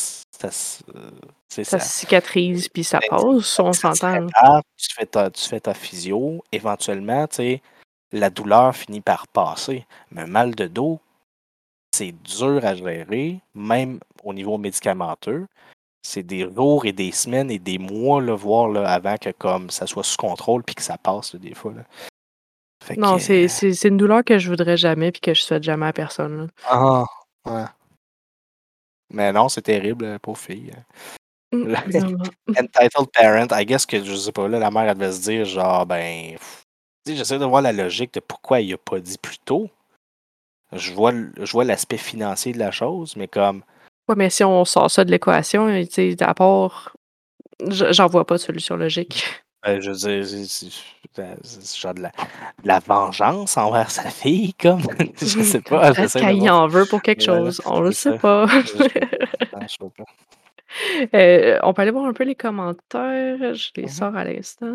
[SPEAKER 2] tu sais,
[SPEAKER 1] Ça
[SPEAKER 2] ça,
[SPEAKER 1] cicatrise, puis ça passe,
[SPEAKER 2] que
[SPEAKER 1] on
[SPEAKER 2] ça se
[SPEAKER 1] s'entend, là.
[SPEAKER 2] répare, tu fais ta physio, éventuellement, tu sais, la douleur finit par passer. Mais un mal de dos, c'est dur à gérer, même au niveau médicamenteux. C'est des jours et des semaines et des mois, là, voire là, avant que comme ça soit sous contrôle puis que ça passe là, des fois. Là. Fait que
[SPEAKER 1] Non, c'est une douleur que je voudrais jamais puis que je souhaite jamais à personne, là.
[SPEAKER 2] ah ouais. Mais non, c'est terrible, pauvre fille.
[SPEAKER 1] Vraiment.
[SPEAKER 2] Entitled parent, I guess que je sais pas, là, la mère elle devait se dire genre ben tu sais, j'essaie de voir la logique de pourquoi il a pas dit plus tôt. Je vois l'aspect financier de la chose, mais comme
[SPEAKER 1] Ouais, mais si on sort ça de l'équation, tu sais, à part j'en vois pas de solution logique.
[SPEAKER 2] Je veux dire, c'est genre de la vengeance envers sa fille, comme? Je sais pas,
[SPEAKER 1] Peut-être
[SPEAKER 2] j'essaie de
[SPEAKER 1] qu'elle y
[SPEAKER 2] voir.
[SPEAKER 1] en veut pour quelque
[SPEAKER 2] Voilà,
[SPEAKER 1] chose, on le
[SPEAKER 2] c'est
[SPEAKER 1] sait
[SPEAKER 2] ça.
[SPEAKER 1] pas.
[SPEAKER 2] Je sais pas. Non, je sais pas.
[SPEAKER 1] On peut aller voir un peu les commentaires, je les
[SPEAKER 2] Mhm,
[SPEAKER 1] sors à l'instant.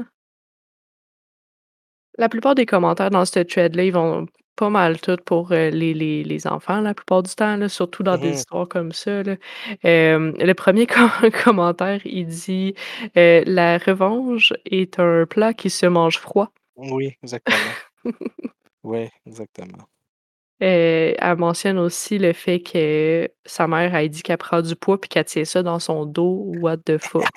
[SPEAKER 1] La plupart des commentaires dans ce thread-là, ils vont pas mal tous pour, les enfants la plupart du temps, là, surtout dans des
[SPEAKER 2] mhm.
[SPEAKER 1] histoires comme ça, là. Le premier commentaire, il dit, «La revanche est un plat qui se mange froid».
[SPEAKER 2] Oui, exactement. Oui, exactement.
[SPEAKER 1] Elle mentionne aussi le fait que sa mère a dit qu'elle prend du poids puis qu'elle tient ça dans son dos. What the fuck?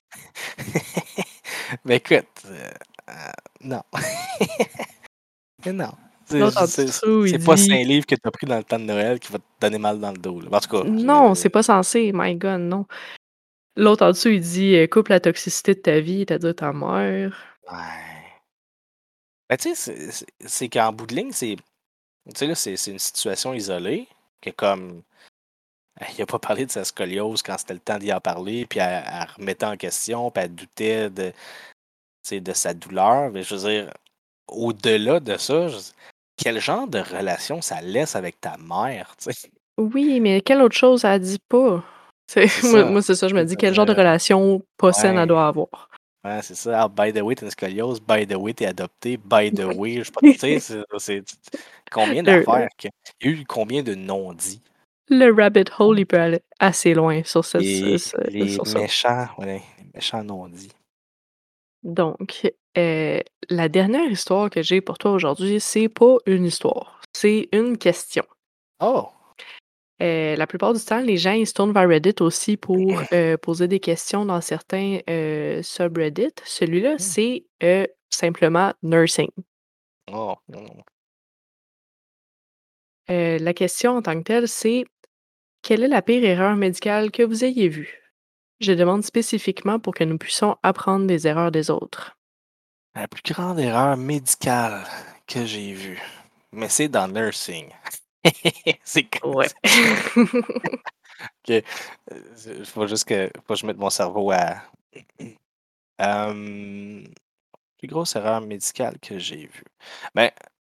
[SPEAKER 2] Mais écoute, non. Mais non.
[SPEAKER 1] L'autre en dessous, il
[SPEAKER 2] C'est pas
[SPEAKER 1] dit
[SPEAKER 2] 5 livres que tu as pris dans le temps de Noël qui va te donner mal dans le dos, là. En tout cas,
[SPEAKER 1] non, c'est pas censé, my God, non. L'autre en dessous, il dit, «Coupe la toxicité de ta vie, c'est-à-dire ta mère».
[SPEAKER 2] ouais. Ben, tu sais, c'est qu'en bout de ligne, tu sais, là, c'est une situation isolée, que comme il a pas parlé de sa scoliose quand c'était le temps d'y en parler, puis elle remettait en question, puis elle doutait de, tu sais, de sa douleur. Mais je veux dire, au-delà de ça, quel genre de relation ça laisse avec ta mère, tu sais?
[SPEAKER 1] Oui, mais quelle autre chose elle dit pas? C'est
[SPEAKER 2] C'est
[SPEAKER 1] moi
[SPEAKER 2] ça.
[SPEAKER 1] moi, c'est ça, je
[SPEAKER 2] Tu
[SPEAKER 1] me
[SPEAKER 2] sais,
[SPEAKER 1] dis:
[SPEAKER 2] je veux
[SPEAKER 1] «Quel genre de
[SPEAKER 2] dire,
[SPEAKER 1] relation pas saine elle
[SPEAKER 2] ouais,
[SPEAKER 1] doit avoir?»
[SPEAKER 2] ouais, c'est ça. Ah, by the way, t'as une scoliose. By the way, t'es adopté. By the way, je sais pas, tu sais, combien
[SPEAKER 1] Le
[SPEAKER 2] d'affaires il y a eu combien de non-dits?
[SPEAKER 1] le rabbit hole, il peut aller assez loin sur cette
[SPEAKER 2] Les
[SPEAKER 1] sur ça.
[SPEAKER 2] méchants, ouais, les méchants non-dits.
[SPEAKER 1] Donc, la dernière histoire que j'ai pour toi aujourd'hui, c'est pas une histoire, c'est une question.
[SPEAKER 2] Oh!
[SPEAKER 1] La plupart du temps, les gens, ils se tournent vers Reddit aussi pour, poser des questions dans certains, subreddits. Celui-là,
[SPEAKER 2] Hmm.
[SPEAKER 1] c'est, simplement nursing.
[SPEAKER 2] Oh, non, non.
[SPEAKER 1] La question en tant que telle, c'est: «Quelle est la pire erreur médicale que vous ayez vue?» Je demande spécifiquement pour que nous puissions apprendre des erreurs des autres.
[SPEAKER 2] La plus grande erreur médicale que j'ai vue, mais c'est dans nursing. C'est
[SPEAKER 1] Ouais.
[SPEAKER 2] que, faut juste faut que je mette mon cerveau à. Euh, Plus grosse erreur médicale que j'ai vue. Ben,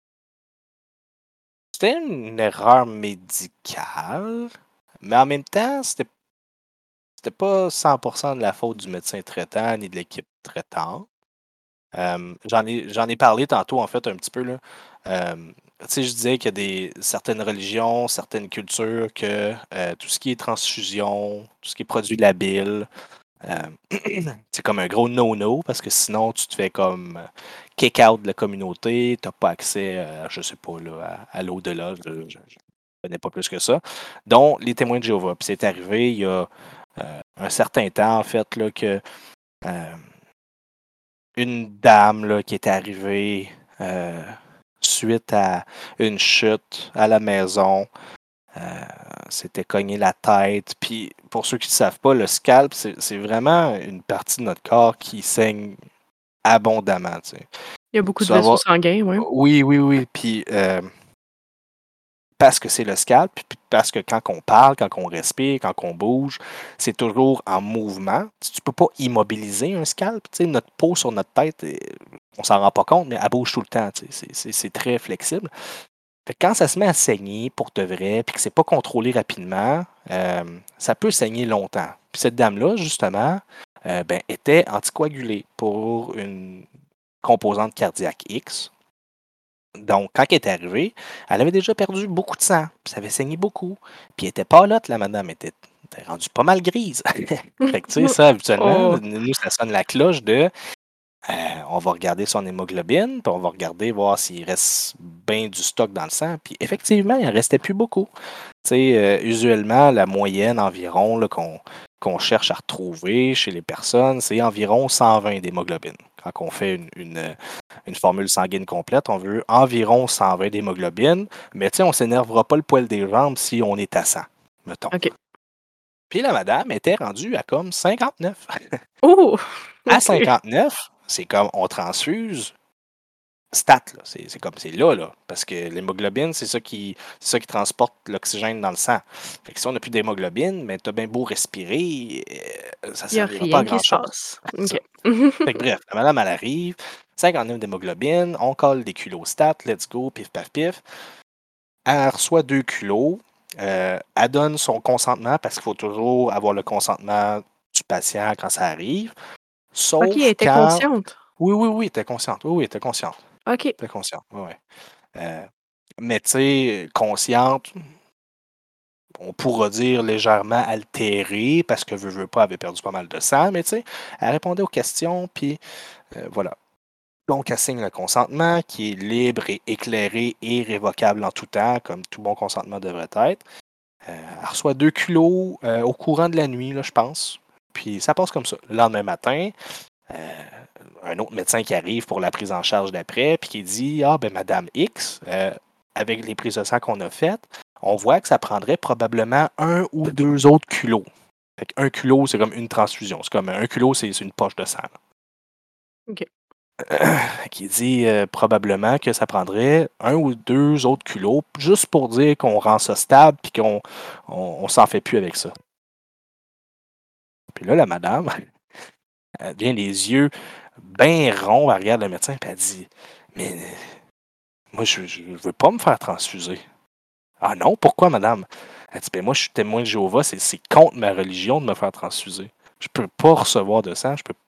[SPEAKER 2] c'était une erreur médicale, mais en même temps, c'était pas 100% de la faute du médecin traitant ni de l'équipe traitante. J'en ai parlé tantôt, en fait, un petit peu, là. Tu sais, je disais qu'il y a certaines religions, certaines cultures, que tout ce qui est transfusion, tout ce qui est produit labile, c'est comme un gros no-no parce que sinon tu te fais comme kick out de la communauté, tu n'as pas accès, je sais pas, là, à l'au-delà, je connais pas plus que ça, dont les témoins de Jéhovah. Puis c'est arrivé il y a un certain temps, en fait, là, que euh, une dame là, qui était arrivée suite à une chute à la maison, euh, s'était cogné la tête. Puis, pour ceux qui ne savent pas, le scalp, c'est vraiment une partie de notre corps qui saigne abondamment. Tu sais.
[SPEAKER 1] Il y a beaucoup
[SPEAKER 2] Tu
[SPEAKER 1] de
[SPEAKER 2] vas
[SPEAKER 1] vaisseaux
[SPEAKER 2] avoir.
[SPEAKER 1] sanguins, ouais.
[SPEAKER 2] Oui, oui, oui. Puis, parce que c'est le scalp, puis parce que quand on parle, quand on respire, quand on bouge, c'est toujours en mouvement. Tu ne peux pas immobiliser un scalp. Tu sais, notre peau sur notre tête, on s'en rend pas compte, mais elle bouge tout le temps. Tu sais, c'est très flexible. Fait que quand ça se met à saigner pour de vrai, puis que c'est pas contrôlé rapidement, ça peut saigner longtemps. Puis cette dame-là, justement, ben, était anticoagulée pour une composante cardiaque X. Donc, quand elle est arrivée, elle avait déjà perdu beaucoup de sang. Puis ça avait saigné beaucoup. Puis elle était pas là, la madame était rendue pas mal grise. Fait que, tu sais, ça, habituellement,
[SPEAKER 1] Oh,
[SPEAKER 2] nous, ça sonne la cloche de on va regarder son hémoglobine, puis on va regarder voir s'il reste bien du stock dans le sang. Puis effectivement, il n'en restait plus beaucoup. Tu sais, usuellement, la moyenne environ là, qu'on cherche à retrouver chez les personnes, c'est environ 120 d'hémoglobine. Quand on fait une formule sanguine complète, on veut environ 120 d'hémoglobine, mais tu sais, on ne s'énervera pas le poil des jambes si on est à 100, mettons.
[SPEAKER 1] OK.
[SPEAKER 2] Puis la madame était rendue à comme 59.
[SPEAKER 1] Oh!
[SPEAKER 2] À
[SPEAKER 1] OK.
[SPEAKER 2] 59, c'est comme on transfuse stat, là. C'est comme c'est là, parce que l'hémoglobine, c'est ça qui transporte l'oxygène dans le sang. Fait que si on n'a plus d'hémoglobine, mais t'as bien beau respirer, ça ne
[SPEAKER 1] Il y a
[SPEAKER 2] servira pas à
[SPEAKER 1] rien qui se
[SPEAKER 2] grand-chose.
[SPEAKER 1] passe.
[SPEAKER 2] C'est
[SPEAKER 1] OK.
[SPEAKER 2] ça. Fait que bref, la madame, elle arrive, 59 d'hémoglobine, on colle des culostats, let's go, pif paf pif. Elle reçoit 2 kilos, elle donne son consentement parce qu'il faut toujours avoir le consentement du patient quand ça arrive.
[SPEAKER 1] OK, elle
[SPEAKER 2] Sauf
[SPEAKER 1] était
[SPEAKER 2] quand.
[SPEAKER 1] consciente.
[SPEAKER 2] Oui, oui, oui, t'es consciente. Oui, oui, t'es consciente.
[SPEAKER 1] OK.
[SPEAKER 2] T'es consciente. Oui, oui. Mais tu sais, consciente, on pourra dire légèrement altérée parce que veut pas, avait perdu pas mal de sang, mais tu sais, elle répondait aux questions, puis voilà. Donc, elle signe le consentement qui est libre et éclairé et révocable en tout temps, comme tout bon consentement devrait être. Elle reçoit 2 kilos au courant de la nuit, là, je pense. Puis ça passe comme ça. Le lendemain matin, un autre médecin qui arrive pour la prise en charge d'après, puis qui dit ah, ben, Madame X, avec les prises de sang qu'on a faites, on voit que ça prendrait probablement 1 ou 2 autres kilos. Fait que 1 kilo, c'est comme une transfusion. C'est comme 1 kilo, c'est une poche de sang.
[SPEAKER 1] OK.
[SPEAKER 2] Qui dit probablement que ça prendrait 1 ou 2 autres kilos juste pour dire qu'on rend ça stable puis qu'on s'en fait plus avec ça. Puis là, la madame, elle vient les yeux bien ronds, elle regarde le médecin et elle dit mais moi, je veux pas me faire transfuser. Ah non, pourquoi, madame? Elle dit ben moi, je suis témoin de Jéhovah, c'est contre ma religion de me faire transfuser. Je peux pas recevoir de sang, je peux.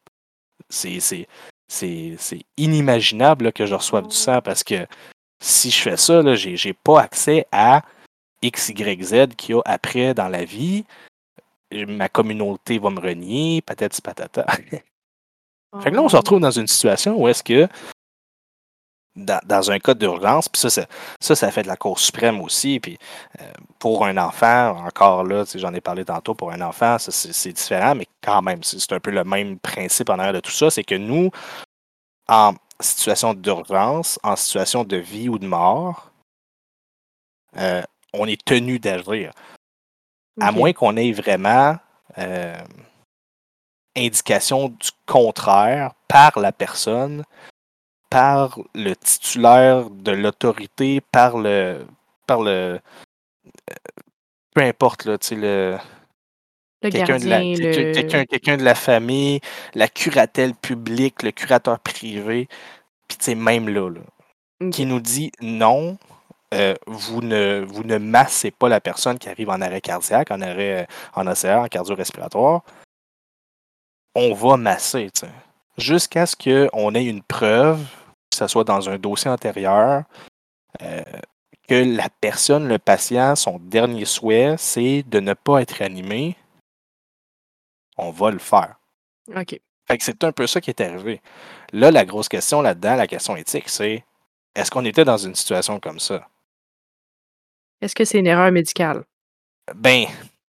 [SPEAKER 2] C'est inimaginable là, que je reçoive du sang parce que si je fais ça, là, j'ai pas accès à X, Y, Z qu'il y a après dans la vie. Ma communauté va me renier, patati patata. Fait que là, on se
[SPEAKER 1] Oh.
[SPEAKER 2] retrouve dans une situation où est-ce que, dans un cas d'urgence, puis ça fait de la Cour suprême aussi, puis pour un enfant, encore là, j'en ai parlé tantôt, pour un enfant, c'est différent, mais quand même, c'est un peu le même principe en arrière de tout ça, c'est que nous, en situation d'urgence, en situation de vie ou de mort, euh, on est tenu d'agir. À
[SPEAKER 1] OK.
[SPEAKER 2] moins qu'on ait vraiment euh, indication du contraire par la personne, par le titulaire de l'autorité, par le peu importe, là, tu sais,
[SPEAKER 1] Le gardien, le
[SPEAKER 2] quelqu'un de la famille, la curatelle publique, le curateur privé, puis tu sais, même là, qui
[SPEAKER 1] OK.
[SPEAKER 2] nous dit non, vous ne massez pas la personne qui arrive en arrêt cardiaque, en arrêt en OCR, en cardio-respiratoire. On va masser, tu sais, jusqu'à ce qu'on ait une preuve, que ce soit dans un dossier antérieur, euh, que la personne, le patient, son dernier souhait, c'est de ne pas être animé. On va le faire.
[SPEAKER 1] OK.
[SPEAKER 2] Fait que c'est un peu ça qui est arrivé. Là, la grosse question là-dedans, la question éthique, c'est est-ce qu'on était dans une situation comme ça?
[SPEAKER 1] Est-ce que c'est une erreur médicale?
[SPEAKER 2] Ben,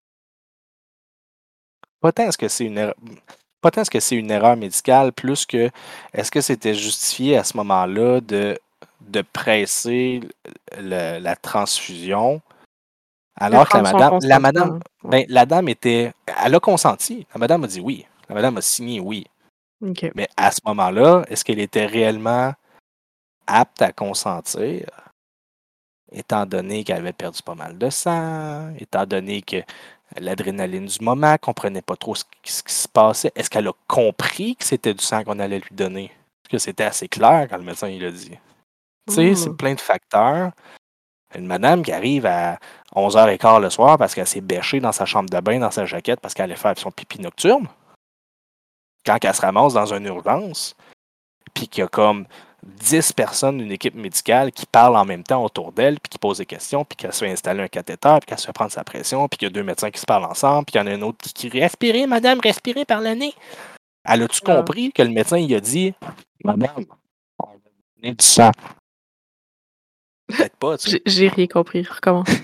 [SPEAKER 2] pas tant est-ce que c'est une erreur. Pas tant est-ce que c'est une erreur médicale, plus que est-ce que c'était justifié à ce moment-là de presser la transfusion
[SPEAKER 1] De
[SPEAKER 2] alors que
[SPEAKER 1] prendre son
[SPEAKER 2] la madame,
[SPEAKER 1] consentement. Ouais.
[SPEAKER 2] ben, la dame était, elle a consenti. La madame a dit oui. La madame a signé oui.
[SPEAKER 1] OK.
[SPEAKER 2] Mais à ce moment-là, est-ce qu'elle était réellement apte à consentir, étant donné qu'elle avait perdu pas mal de sang, étant donné que l'adrénaline du moment, ne comprenait pas trop ce qui se passait. Est-ce qu'elle a compris que c'était du sang qu'on allait lui donner? Est-ce que c'était assez clair quand le médecin il a dit? Tu sais, c'est
[SPEAKER 1] Mmh.
[SPEAKER 2] plein de facteurs. Une madame qui arrive à 11h15 le soir parce qu'elle s'est bêchée dans sa chambre de bain, dans sa jaquette, parce qu'elle allait faire son pipi nocturne, quand elle se ramasse dans une urgence, puis qu'il y a comme 10 personnes d'une équipe médicale qui parlent en même temps autour d'elle, puis qui posent des questions, puis qu'elle se fait installer un cathéter, puis qu'elle se fait prendre sa pression, puis qu'il y a 2 médecins qui se parlent ensemble, puis qu'il y en a un autre qui crie respirez, madame, respirez par le nez. Elle a-tu
[SPEAKER 1] Ah.
[SPEAKER 2] compris que le médecin il a dit madame, on va vous donner du sang? Peut-être pas, tu sais.
[SPEAKER 1] J'ai rien compris. Recommence.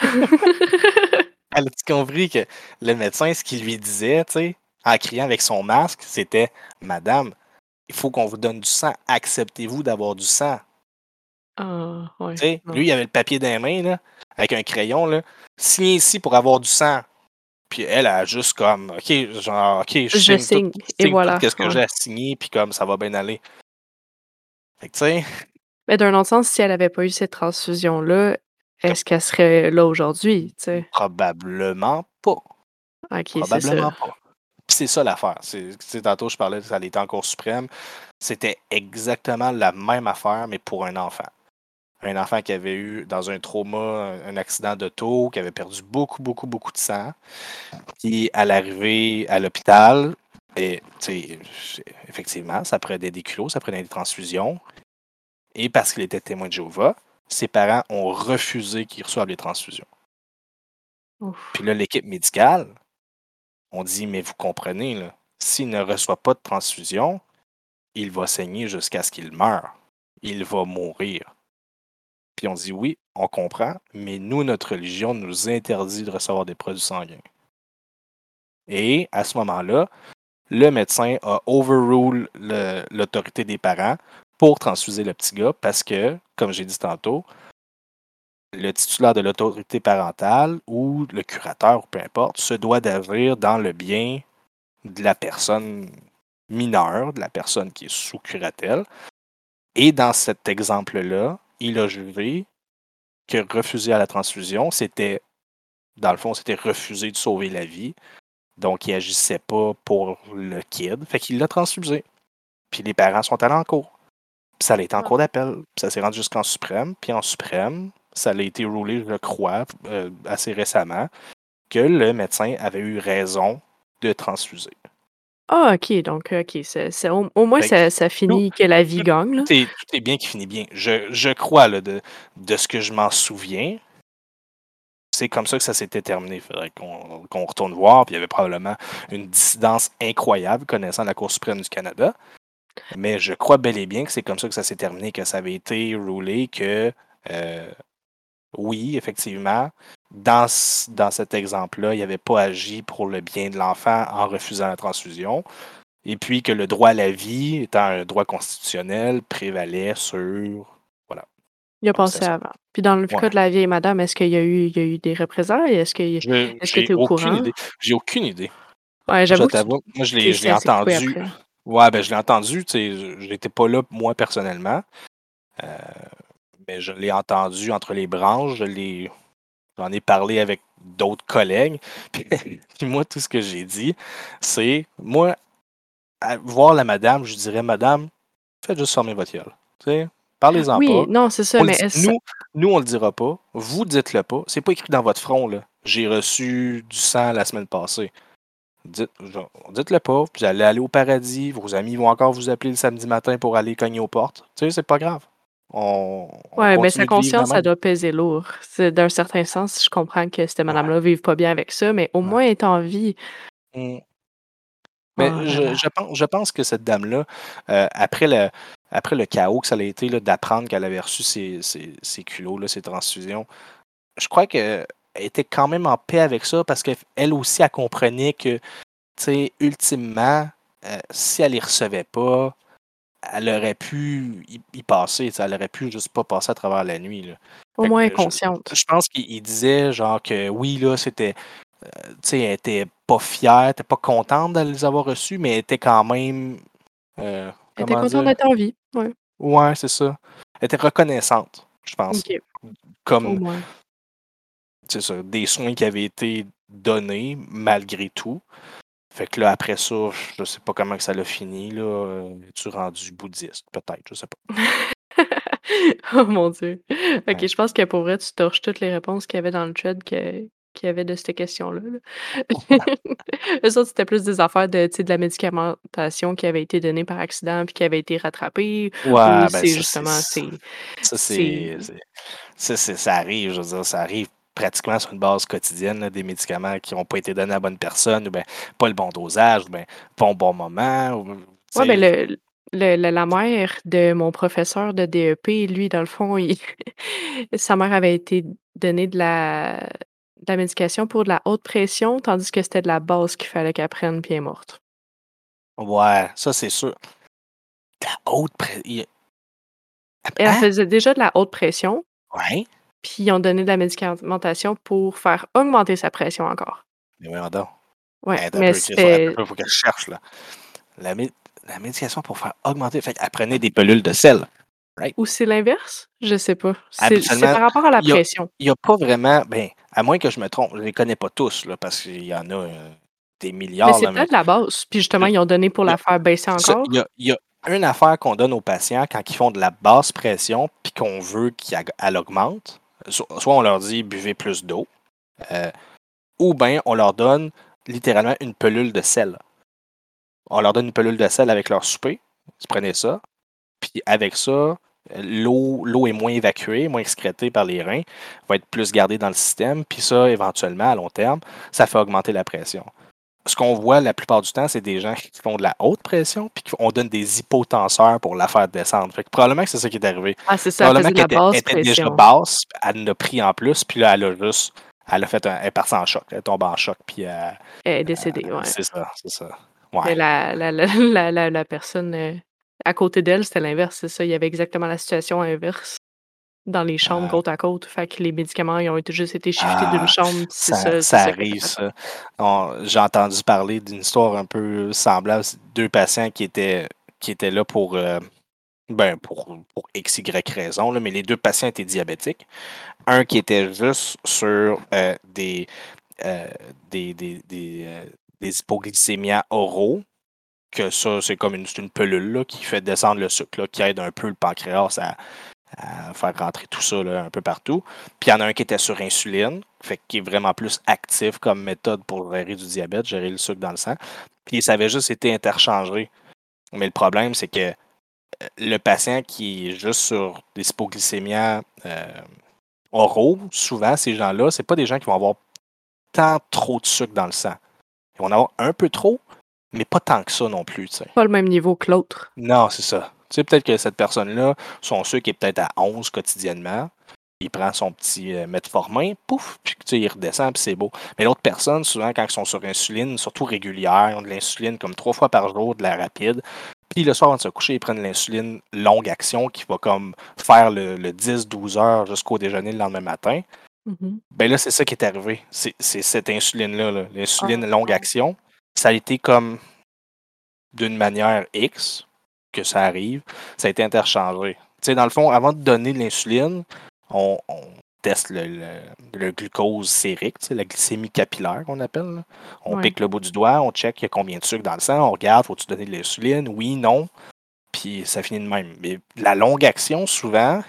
[SPEAKER 2] Elle a-tu compris que le médecin, ce qu'il lui disait, tu sais, en criant avec son masque, c'était madame, il faut qu'on vous donne du sang. Acceptez-vous d'avoir du sang?
[SPEAKER 1] Ah,
[SPEAKER 2] Tu
[SPEAKER 1] ouais,
[SPEAKER 2] sais,
[SPEAKER 1] non.
[SPEAKER 2] lui, il avait le papier dans les mains, là, avec un crayon, là. Signez ici pour avoir du sang. Puis elle a juste comme, OK, genre, OK,
[SPEAKER 1] Je signe
[SPEAKER 2] je
[SPEAKER 1] et
[SPEAKER 2] signe tout
[SPEAKER 1] voilà,
[SPEAKER 2] ce que
[SPEAKER 1] ouais.
[SPEAKER 2] j'ai à signer, puis comme ça va bien aller. Fait que, tu sais,
[SPEAKER 1] Mais d'un autre sens, si elle avait pas eu cette transfusion-là, est-ce qu'elle serait là aujourd'hui, tu sais?
[SPEAKER 2] Probablement pas.
[SPEAKER 1] OK, c'est ça.
[SPEAKER 2] Probablement pas. Puis c'est ça l'affaire. Tantôt, je parlais, ça allait en Cour suprême. C'était exactement la même affaire, mais pour un enfant. Un enfant qui avait eu, dans un trauma, un accident d'auto, qui avait perdu beaucoup, beaucoup, beaucoup de sang. Puis, à l'arrivée à l'hôpital, et, effectivement, ça prenait des kilos, ça prenait des transfusions. Et parce qu'il était témoin de Jéhovah, ses parents ont refusé qu'il reçoive les transfusions. Puis
[SPEAKER 1] Ouf.
[SPEAKER 2] là, l'équipe médicale, on dit, mais vous comprenez, là, s'il ne reçoit pas de transfusion, il va saigner jusqu'à ce qu'il meure. Il va mourir. Puis on dit, oui, on comprend, mais nous, notre religion nous interdit de recevoir des produits sanguins. Et à ce moment-là, le médecin a overrule l'autorité des parents pour transfuser le petit gars parce que, comme j'ai dit tantôt, le titulaire de l'autorité parentale ou le curateur, ou peu importe, se doit d'agir dans le bien de la personne mineure, de la personne qui est sous curatelle. Et dans cet exemple-là, il a jugé que refuser à la transfusion, c'était, dans le fond, c'était refuser de sauver la vie. Donc, il agissait pas pour le kid. Fait qu'il l'a transfusé. Puis les parents sont allés en cours. Puis ça a été en
[SPEAKER 1] Ah.
[SPEAKER 2] cours d'appel. Puis ça s'est rendu jusqu'en suprême. Puis en suprême, ça a été roulé, je crois, assez récemment, que le médecin avait eu raison de transfuser.
[SPEAKER 1] Ah, OK, donc OK, c'est au moins
[SPEAKER 2] Fait que
[SPEAKER 1] ça
[SPEAKER 2] tout,
[SPEAKER 1] finit que la vie
[SPEAKER 2] tout-
[SPEAKER 1] gagne, là.
[SPEAKER 2] tout est bien qui finit bien. Je crois, là, de ce que je m'en souviens, c'est comme ça que ça s'était terminé. Il faudrait qu'on retourne voir. Puis il y avait probablement une dissidence incroyable connaissant la Cour suprême du Canada. Mais je crois bel et bien que c'est comme ça que ça s'est terminé, que ça avait été roulé que euh, oui, effectivement, dans cet exemple-là, il n'avait pas agi pour le bien de l'enfant en refusant la transfusion. Et puis que le droit à la vie, étant un droit constitutionnel, prévalait sur. Voilà.
[SPEAKER 1] Il a
[SPEAKER 2] Donc c'était
[SPEAKER 1] passé
[SPEAKER 2] ça.
[SPEAKER 1] avant. Puis dans le
[SPEAKER 2] Ouais.
[SPEAKER 1] cas de la vieille madame, est-ce qu'il y a eu des représailles? Est-ce que
[SPEAKER 2] J'ai
[SPEAKER 1] tu es au
[SPEAKER 2] aucune
[SPEAKER 1] courant?
[SPEAKER 2] idée. J'ai aucune idée.
[SPEAKER 1] Ouais,
[SPEAKER 2] Je
[SPEAKER 1] j'avoue que
[SPEAKER 2] t'avoue. Moi,
[SPEAKER 1] tu
[SPEAKER 2] je
[SPEAKER 1] c'est
[SPEAKER 2] l'ai
[SPEAKER 1] assez coupé
[SPEAKER 2] entendu.
[SPEAKER 1] après.
[SPEAKER 2] Ouais, ben je l'ai entendu. Tu sais, je n'étais pas là, moi, personnellement. Euh, mais je l'ai entendu entre les branches. J'en ai parlé avec d'autres collègues. Puis moi, tout ce que j'ai dit, c'est, moi, à voir la madame, je dirais, madame, faites juste fermer votre gueule. Tu sais, parlez-en
[SPEAKER 1] Oui,
[SPEAKER 2] pas.
[SPEAKER 1] non, c'est ça,
[SPEAKER 2] On le
[SPEAKER 1] mais
[SPEAKER 2] dit,
[SPEAKER 1] est-ce
[SPEAKER 2] nous, on le dira pas. Vous, dites-le pas. C'est pas écrit dans votre front, là. J'ai reçu du sang la semaine passée. Dites-le pas. Vous allez aller au paradis. Vos amis vont encore vous appeler le samedi matin pour aller cogner aux portes. Tu sais, c'est pas grave. On
[SPEAKER 1] ouais, mais sa
[SPEAKER 2] continue de vivre de
[SPEAKER 1] conscience, ça
[SPEAKER 2] même.
[SPEAKER 1] doit peser lourd. C'est d'un certain sens, je comprends que cette
[SPEAKER 2] Ouais,
[SPEAKER 1] madame-là vive pas bien avec ça, mais au
[SPEAKER 2] ouais.
[SPEAKER 1] moins elle est en vie.
[SPEAKER 2] Mm. Mais
[SPEAKER 1] Oh là là.
[SPEAKER 2] je pense que cette dame-là, après le chaos que ça a été là, d'apprendre qu'elle avait reçu ses culots, là, ses transfusions, je crois qu'elle était quand même en paix avec ça parce qu'elle aussi, elle comprenait que, tu sais, ultimement, si elle les recevait pas, elle aurait pu y passer, tu sais, elle aurait pu juste pas passer à travers la nuit, là.
[SPEAKER 1] Au
[SPEAKER 2] Fait
[SPEAKER 1] moins elle est
[SPEAKER 2] que
[SPEAKER 1] consciente.
[SPEAKER 2] je pense qu'il disait genre que oui, là, c'était tu sais, elle était pas fière, elle était pas contente de les avoir reçus, mais elle était quand même,
[SPEAKER 1] Elle était
[SPEAKER 2] comment
[SPEAKER 1] contente
[SPEAKER 2] dire?
[SPEAKER 1] d'être en vie. Ouais.
[SPEAKER 2] Ouais, c'est ça. Elle était reconnaissante, je pense.
[SPEAKER 1] OK, au
[SPEAKER 2] Comme,
[SPEAKER 1] moins.
[SPEAKER 2] c'est ça, des soins qui avaient été donnés malgré tout. Fait que là, après ça, je sais pas comment que ça l'a fini, là. Es-tu rendu bouddhiste? Peut-être, je sais pas.
[SPEAKER 1] Oh mon Dieu. OK,
[SPEAKER 2] Ouais.
[SPEAKER 1] je pense que pour vrai, tu torches toutes les réponses qu'il y avait dans le thread qu'il y avait de cette question-là, là. Eux autres, c'était plus des affaires de, tu sais, de la médicamentation qui avait été donnée par accident puis qui avait été rattrapée ou
[SPEAKER 2] Ouais, ben
[SPEAKER 1] c'est
[SPEAKER 2] ça,
[SPEAKER 1] justement
[SPEAKER 2] ça,
[SPEAKER 1] c'est
[SPEAKER 2] ça arrive, je veux dire, ça arrive pratiquement sur une base quotidienne, là, des médicaments qui n'ont pas été donnés à la bonne personne, ou bien pas le bon dosage, ou bien pas au bon moment, ou, tu
[SPEAKER 1] ouais, ben,
[SPEAKER 2] sais,
[SPEAKER 1] la mère de mon professeur de DEP, lui, dans le fond, il sa mère avait été donner de la médication pour de la haute pression, tandis que c'était de la basse qu'il fallait qu'elle prenne, puis elle est morte.
[SPEAKER 2] ouais, ça c'est sûr. La haute
[SPEAKER 1] Elle
[SPEAKER 2] Hein?
[SPEAKER 1] faisait déjà de la haute pression,
[SPEAKER 2] Ouais?
[SPEAKER 1] puis ils ont donné de la médicamentation pour faire augmenter sa pression encore.
[SPEAKER 2] Mais voyons donc.
[SPEAKER 1] Ouais,
[SPEAKER 2] Attends un
[SPEAKER 1] mais
[SPEAKER 2] peu, Chris, attends un
[SPEAKER 1] c'était
[SPEAKER 2] peu, faut que je cherche, là. La, mé- la médication pour faire augmenter, fait qu'elle prenait des pelules de sel. right?
[SPEAKER 1] Ou c'est l'inverse? Je sais pas. C'est
[SPEAKER 2] Habituellement,
[SPEAKER 1] par rapport à la
[SPEAKER 2] il y a
[SPEAKER 1] pression.
[SPEAKER 2] il y a pas vraiment ben, à moins que je me trompe, je les connais pas tous là, parce qu'il y en a, des
[SPEAKER 1] Mais
[SPEAKER 2] milliards
[SPEAKER 1] c'est
[SPEAKER 2] là, mais
[SPEAKER 1] peut-être la base, puis justement,
[SPEAKER 2] je
[SPEAKER 1] ils ont donné pour
[SPEAKER 2] il y
[SPEAKER 1] la
[SPEAKER 2] a
[SPEAKER 1] faire baisser
[SPEAKER 2] c'est ça,
[SPEAKER 1] encore?
[SPEAKER 2] il y a une affaire qu'on donne aux patients quand ils font de la basse pression, puis qu'on veut qu'elle augmente. Soit on leur dit: «Buvez plus d'eau», heu, ou bien on leur donne littéralement une pelule de sel. On leur donne une pelule de sel avec leur souper, ils prenaient ça, puis avec ça, l'eau est moins évacuée, moins excrétée par les reins, va être plus gardée dans le système, puis ça, éventuellement, à long terme, ça fait augmenter la pression. Ce qu'on voit la plupart du temps, c'est des gens qui font de la haute pression, puis qu'on donne des hypotenseurs pour la faire descendre. Fait que probablement que c'est ça qui est arrivé.
[SPEAKER 1] Ah, c'est ça, elle
[SPEAKER 2] Probablement
[SPEAKER 1] faisait de
[SPEAKER 2] qu'elle
[SPEAKER 1] la basse
[SPEAKER 2] était déjà
[SPEAKER 1] pression.
[SPEAKER 2] basse, elle en a pris en plus, puis là, elle a fait elle est partie en choc, elle est tombée en choc, puis
[SPEAKER 1] Elle est décédée, ouais.
[SPEAKER 2] c'est ça, c'est ça.
[SPEAKER 1] Mais
[SPEAKER 2] Ouais.
[SPEAKER 1] la personne, à côté d'elle, c'était l'inverse, c'est ça. Il y avait exactement la situation inverse dans les chambres
[SPEAKER 2] Euh,
[SPEAKER 1] côte à côte. Fait que les médicaments, ils ont été juste été shiftés d'une
[SPEAKER 2] Ah,
[SPEAKER 1] chambre, puis c'est
[SPEAKER 2] ça
[SPEAKER 1] ça qui a fait
[SPEAKER 2] arrive,
[SPEAKER 1] l'affaire.
[SPEAKER 2] ça. J'ai entendu parler d'une histoire un peu semblable. C'est deux patients qui étaient là pour, ben, pour X, Y raison, là, mais les deux patients étaient diabétiques. Un qui était juste sur euh, des hypoglycémias oraux, que ça, c'est comme c'est une pelule là, qui fait descendre le sucre, là, qui aide un peu le pancréas à faire rentrer tout ça là, un peu partout. Puis il y en a un qui était sur insuline, fait qui est vraiment plus actif comme méthode pour gérer du diabète, gérer le sucre dans le sang. Puis ça avait juste été interchangé. Mais le problème, c'est que le patient qui est juste sur des hypoglycémias oraux, souvent, ces gens-là, c'est pas des gens qui vont avoir tant trop de sucre dans le sang. Ils vont en avoir un peu trop, mais pas tant que ça non plus, tu sais.
[SPEAKER 1] Pas le même niveau que l'autre.
[SPEAKER 2] Non, c'est ça. Tu sais, peut-être que cette personne-là, son sucre est peut-être à 11 quotidiennement. Il prend son petit metformin, pouf, puis tu sais, il redescend, puis c'est beau. Mais l'autre personne, souvent, quand ils sont sur insuline, surtout régulière, ils ont de l'insuline comme 3 fois par jour, de la rapide. Puis le soir, avant de se coucher, ils prennent de l'insuline longue action qui va comme faire le 10-12 heures jusqu'au déjeuner le lendemain matin.
[SPEAKER 1] Mmh.
[SPEAKER 2] Ben là, c'est ça qui est arrivé. C'est cette insuline-là, là, l'insuline
[SPEAKER 1] Ah
[SPEAKER 2] longue
[SPEAKER 1] non.
[SPEAKER 2] action. Ça a été comme d'une manière X que ça arrive, ça a été interchangé. Tu sais, dans le fond, avant de donner de l'insuline, on teste le glucose sérique, tu sais, la glycémie capillaire qu'on appelle, là. On
[SPEAKER 1] Ouais.
[SPEAKER 2] pique le bout du doigt, on check il y a combien de sucre dans le sang, on regarde, faut-tu donner de l'insuline? Oui, non. Puis ça finit de même. Mais la longue action, souvent,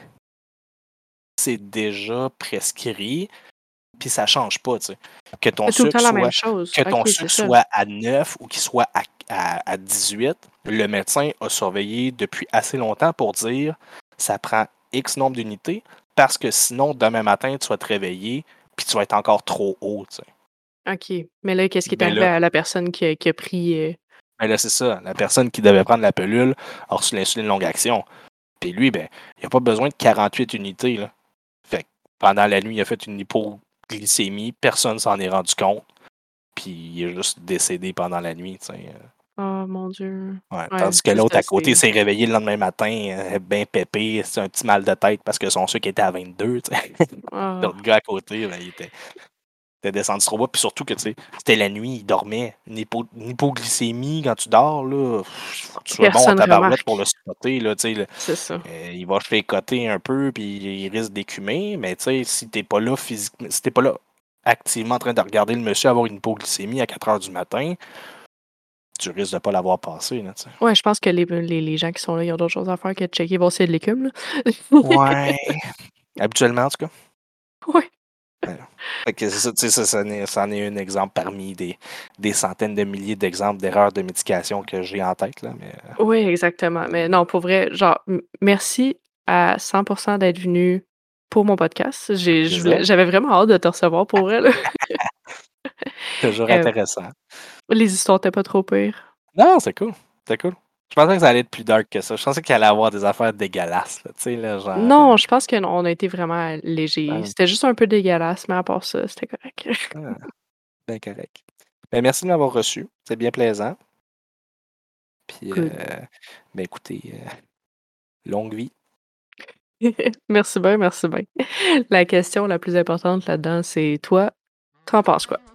[SPEAKER 2] c'est déjà prescrit, puis ça change pas, tu sais. Que ton
[SPEAKER 1] C'est tout le temps
[SPEAKER 2] sucre
[SPEAKER 1] la même
[SPEAKER 2] soit,
[SPEAKER 1] chose.
[SPEAKER 2] que
[SPEAKER 1] OK,
[SPEAKER 2] ton
[SPEAKER 1] c'est
[SPEAKER 2] sucre
[SPEAKER 1] ça.
[SPEAKER 2] soit à 9 ou qu'il soit à 18, le médecin a surveillé depuis assez longtemps pour dire ça prend X nombre d'unités parce que sinon, demain matin, tu vas te réveiller puis tu vas être encore trop haut, tu sais.
[SPEAKER 1] OK. Mais là, qu'est-ce qui est
[SPEAKER 2] Ben
[SPEAKER 1] arrivé
[SPEAKER 2] là,
[SPEAKER 1] à la personne qui a pris,
[SPEAKER 2] ben là c'est ça. La personne qui devait prendre la pelule a reçu l'insuline longue action. Puis lui, ben, il n'a pas besoin de 48 unités, là. Fait que pendant la nuit, il a fait une hypoglycémie, personne s'en est rendu compte. Puis il est juste décédé pendant la nuit, tu sais.
[SPEAKER 1] oh mon Dieu.
[SPEAKER 2] Ouais.
[SPEAKER 1] Ouais,
[SPEAKER 2] Tandis que
[SPEAKER 1] c'est
[SPEAKER 2] l'autre
[SPEAKER 1] ça,
[SPEAKER 2] à côté
[SPEAKER 1] c'est
[SPEAKER 2] s'est réveillé le lendemain matin, bien pépé, c'est un petit mal de tête parce que son sucre était à 22, tu sais.
[SPEAKER 1] ah,
[SPEAKER 2] L'autre gars à côté, ben, était descendu trop bas. Puis surtout que, tu sais, c'était la nuit, il dormait. Une hypoglycémie, quand tu dors, là, faut que tu sois bon en
[SPEAKER 1] personne
[SPEAKER 2] tabarouette pour le
[SPEAKER 1] remarque.
[SPEAKER 2] supporter, là, tu sais.
[SPEAKER 1] C'est ça.
[SPEAKER 2] Il va coter un peu, puis il risque d'écumer, mais tu sais, si t'es pas là physiquement, si t'es pas là activement en train de regarder le monsieur avoir une hypoglycémie à 4 heures du matin, tu risques de pas l'avoir passé, là, tu sais.
[SPEAKER 1] Ouais, je pense que les gens qui sont là, ils ont d'autres choses à faire que de checker voir s'il y a de l'écume, là.
[SPEAKER 2] Ouais, habituellement, en tout cas.
[SPEAKER 1] Ouais.
[SPEAKER 2] Ouais. Fait que c'est ça, tu sais, ça en est un exemple parmi des centaines de milliers d'exemples d'erreurs de médication que j'ai en tête, là, mais
[SPEAKER 1] Oui, exactement. Mais non, pour vrai, genre, merci à 100 d'être venu pour mon podcast.
[SPEAKER 2] plaisir.
[SPEAKER 1] J'avais vraiment hâte de te recevoir pour vrai, là.
[SPEAKER 2] Toujours intéressant.
[SPEAKER 1] Les histoires étaient pas trop pires.
[SPEAKER 2] Non, c'est cool. C'est cool. Je pensais que ça allait être plus dark que ça. Je pensais qu'il allait avoir des affaires dégueulasses, là, tu sais, là, genre.
[SPEAKER 1] Non, je pense qu'on on a été vraiment léger.
[SPEAKER 2] Ouais,
[SPEAKER 1] C'était juste un peu dégueulasse, mais à part ça, c'était correct.
[SPEAKER 2] ah, bien correct. Ben, merci de m'avoir reçu. C'est bien plaisant. Puis,
[SPEAKER 1] Good.
[SPEAKER 2] ben, écoutez, longue vie.
[SPEAKER 1] Merci bien, merci bien. La question la plus importante là-dedans, c'est toi, t'en penses quoi?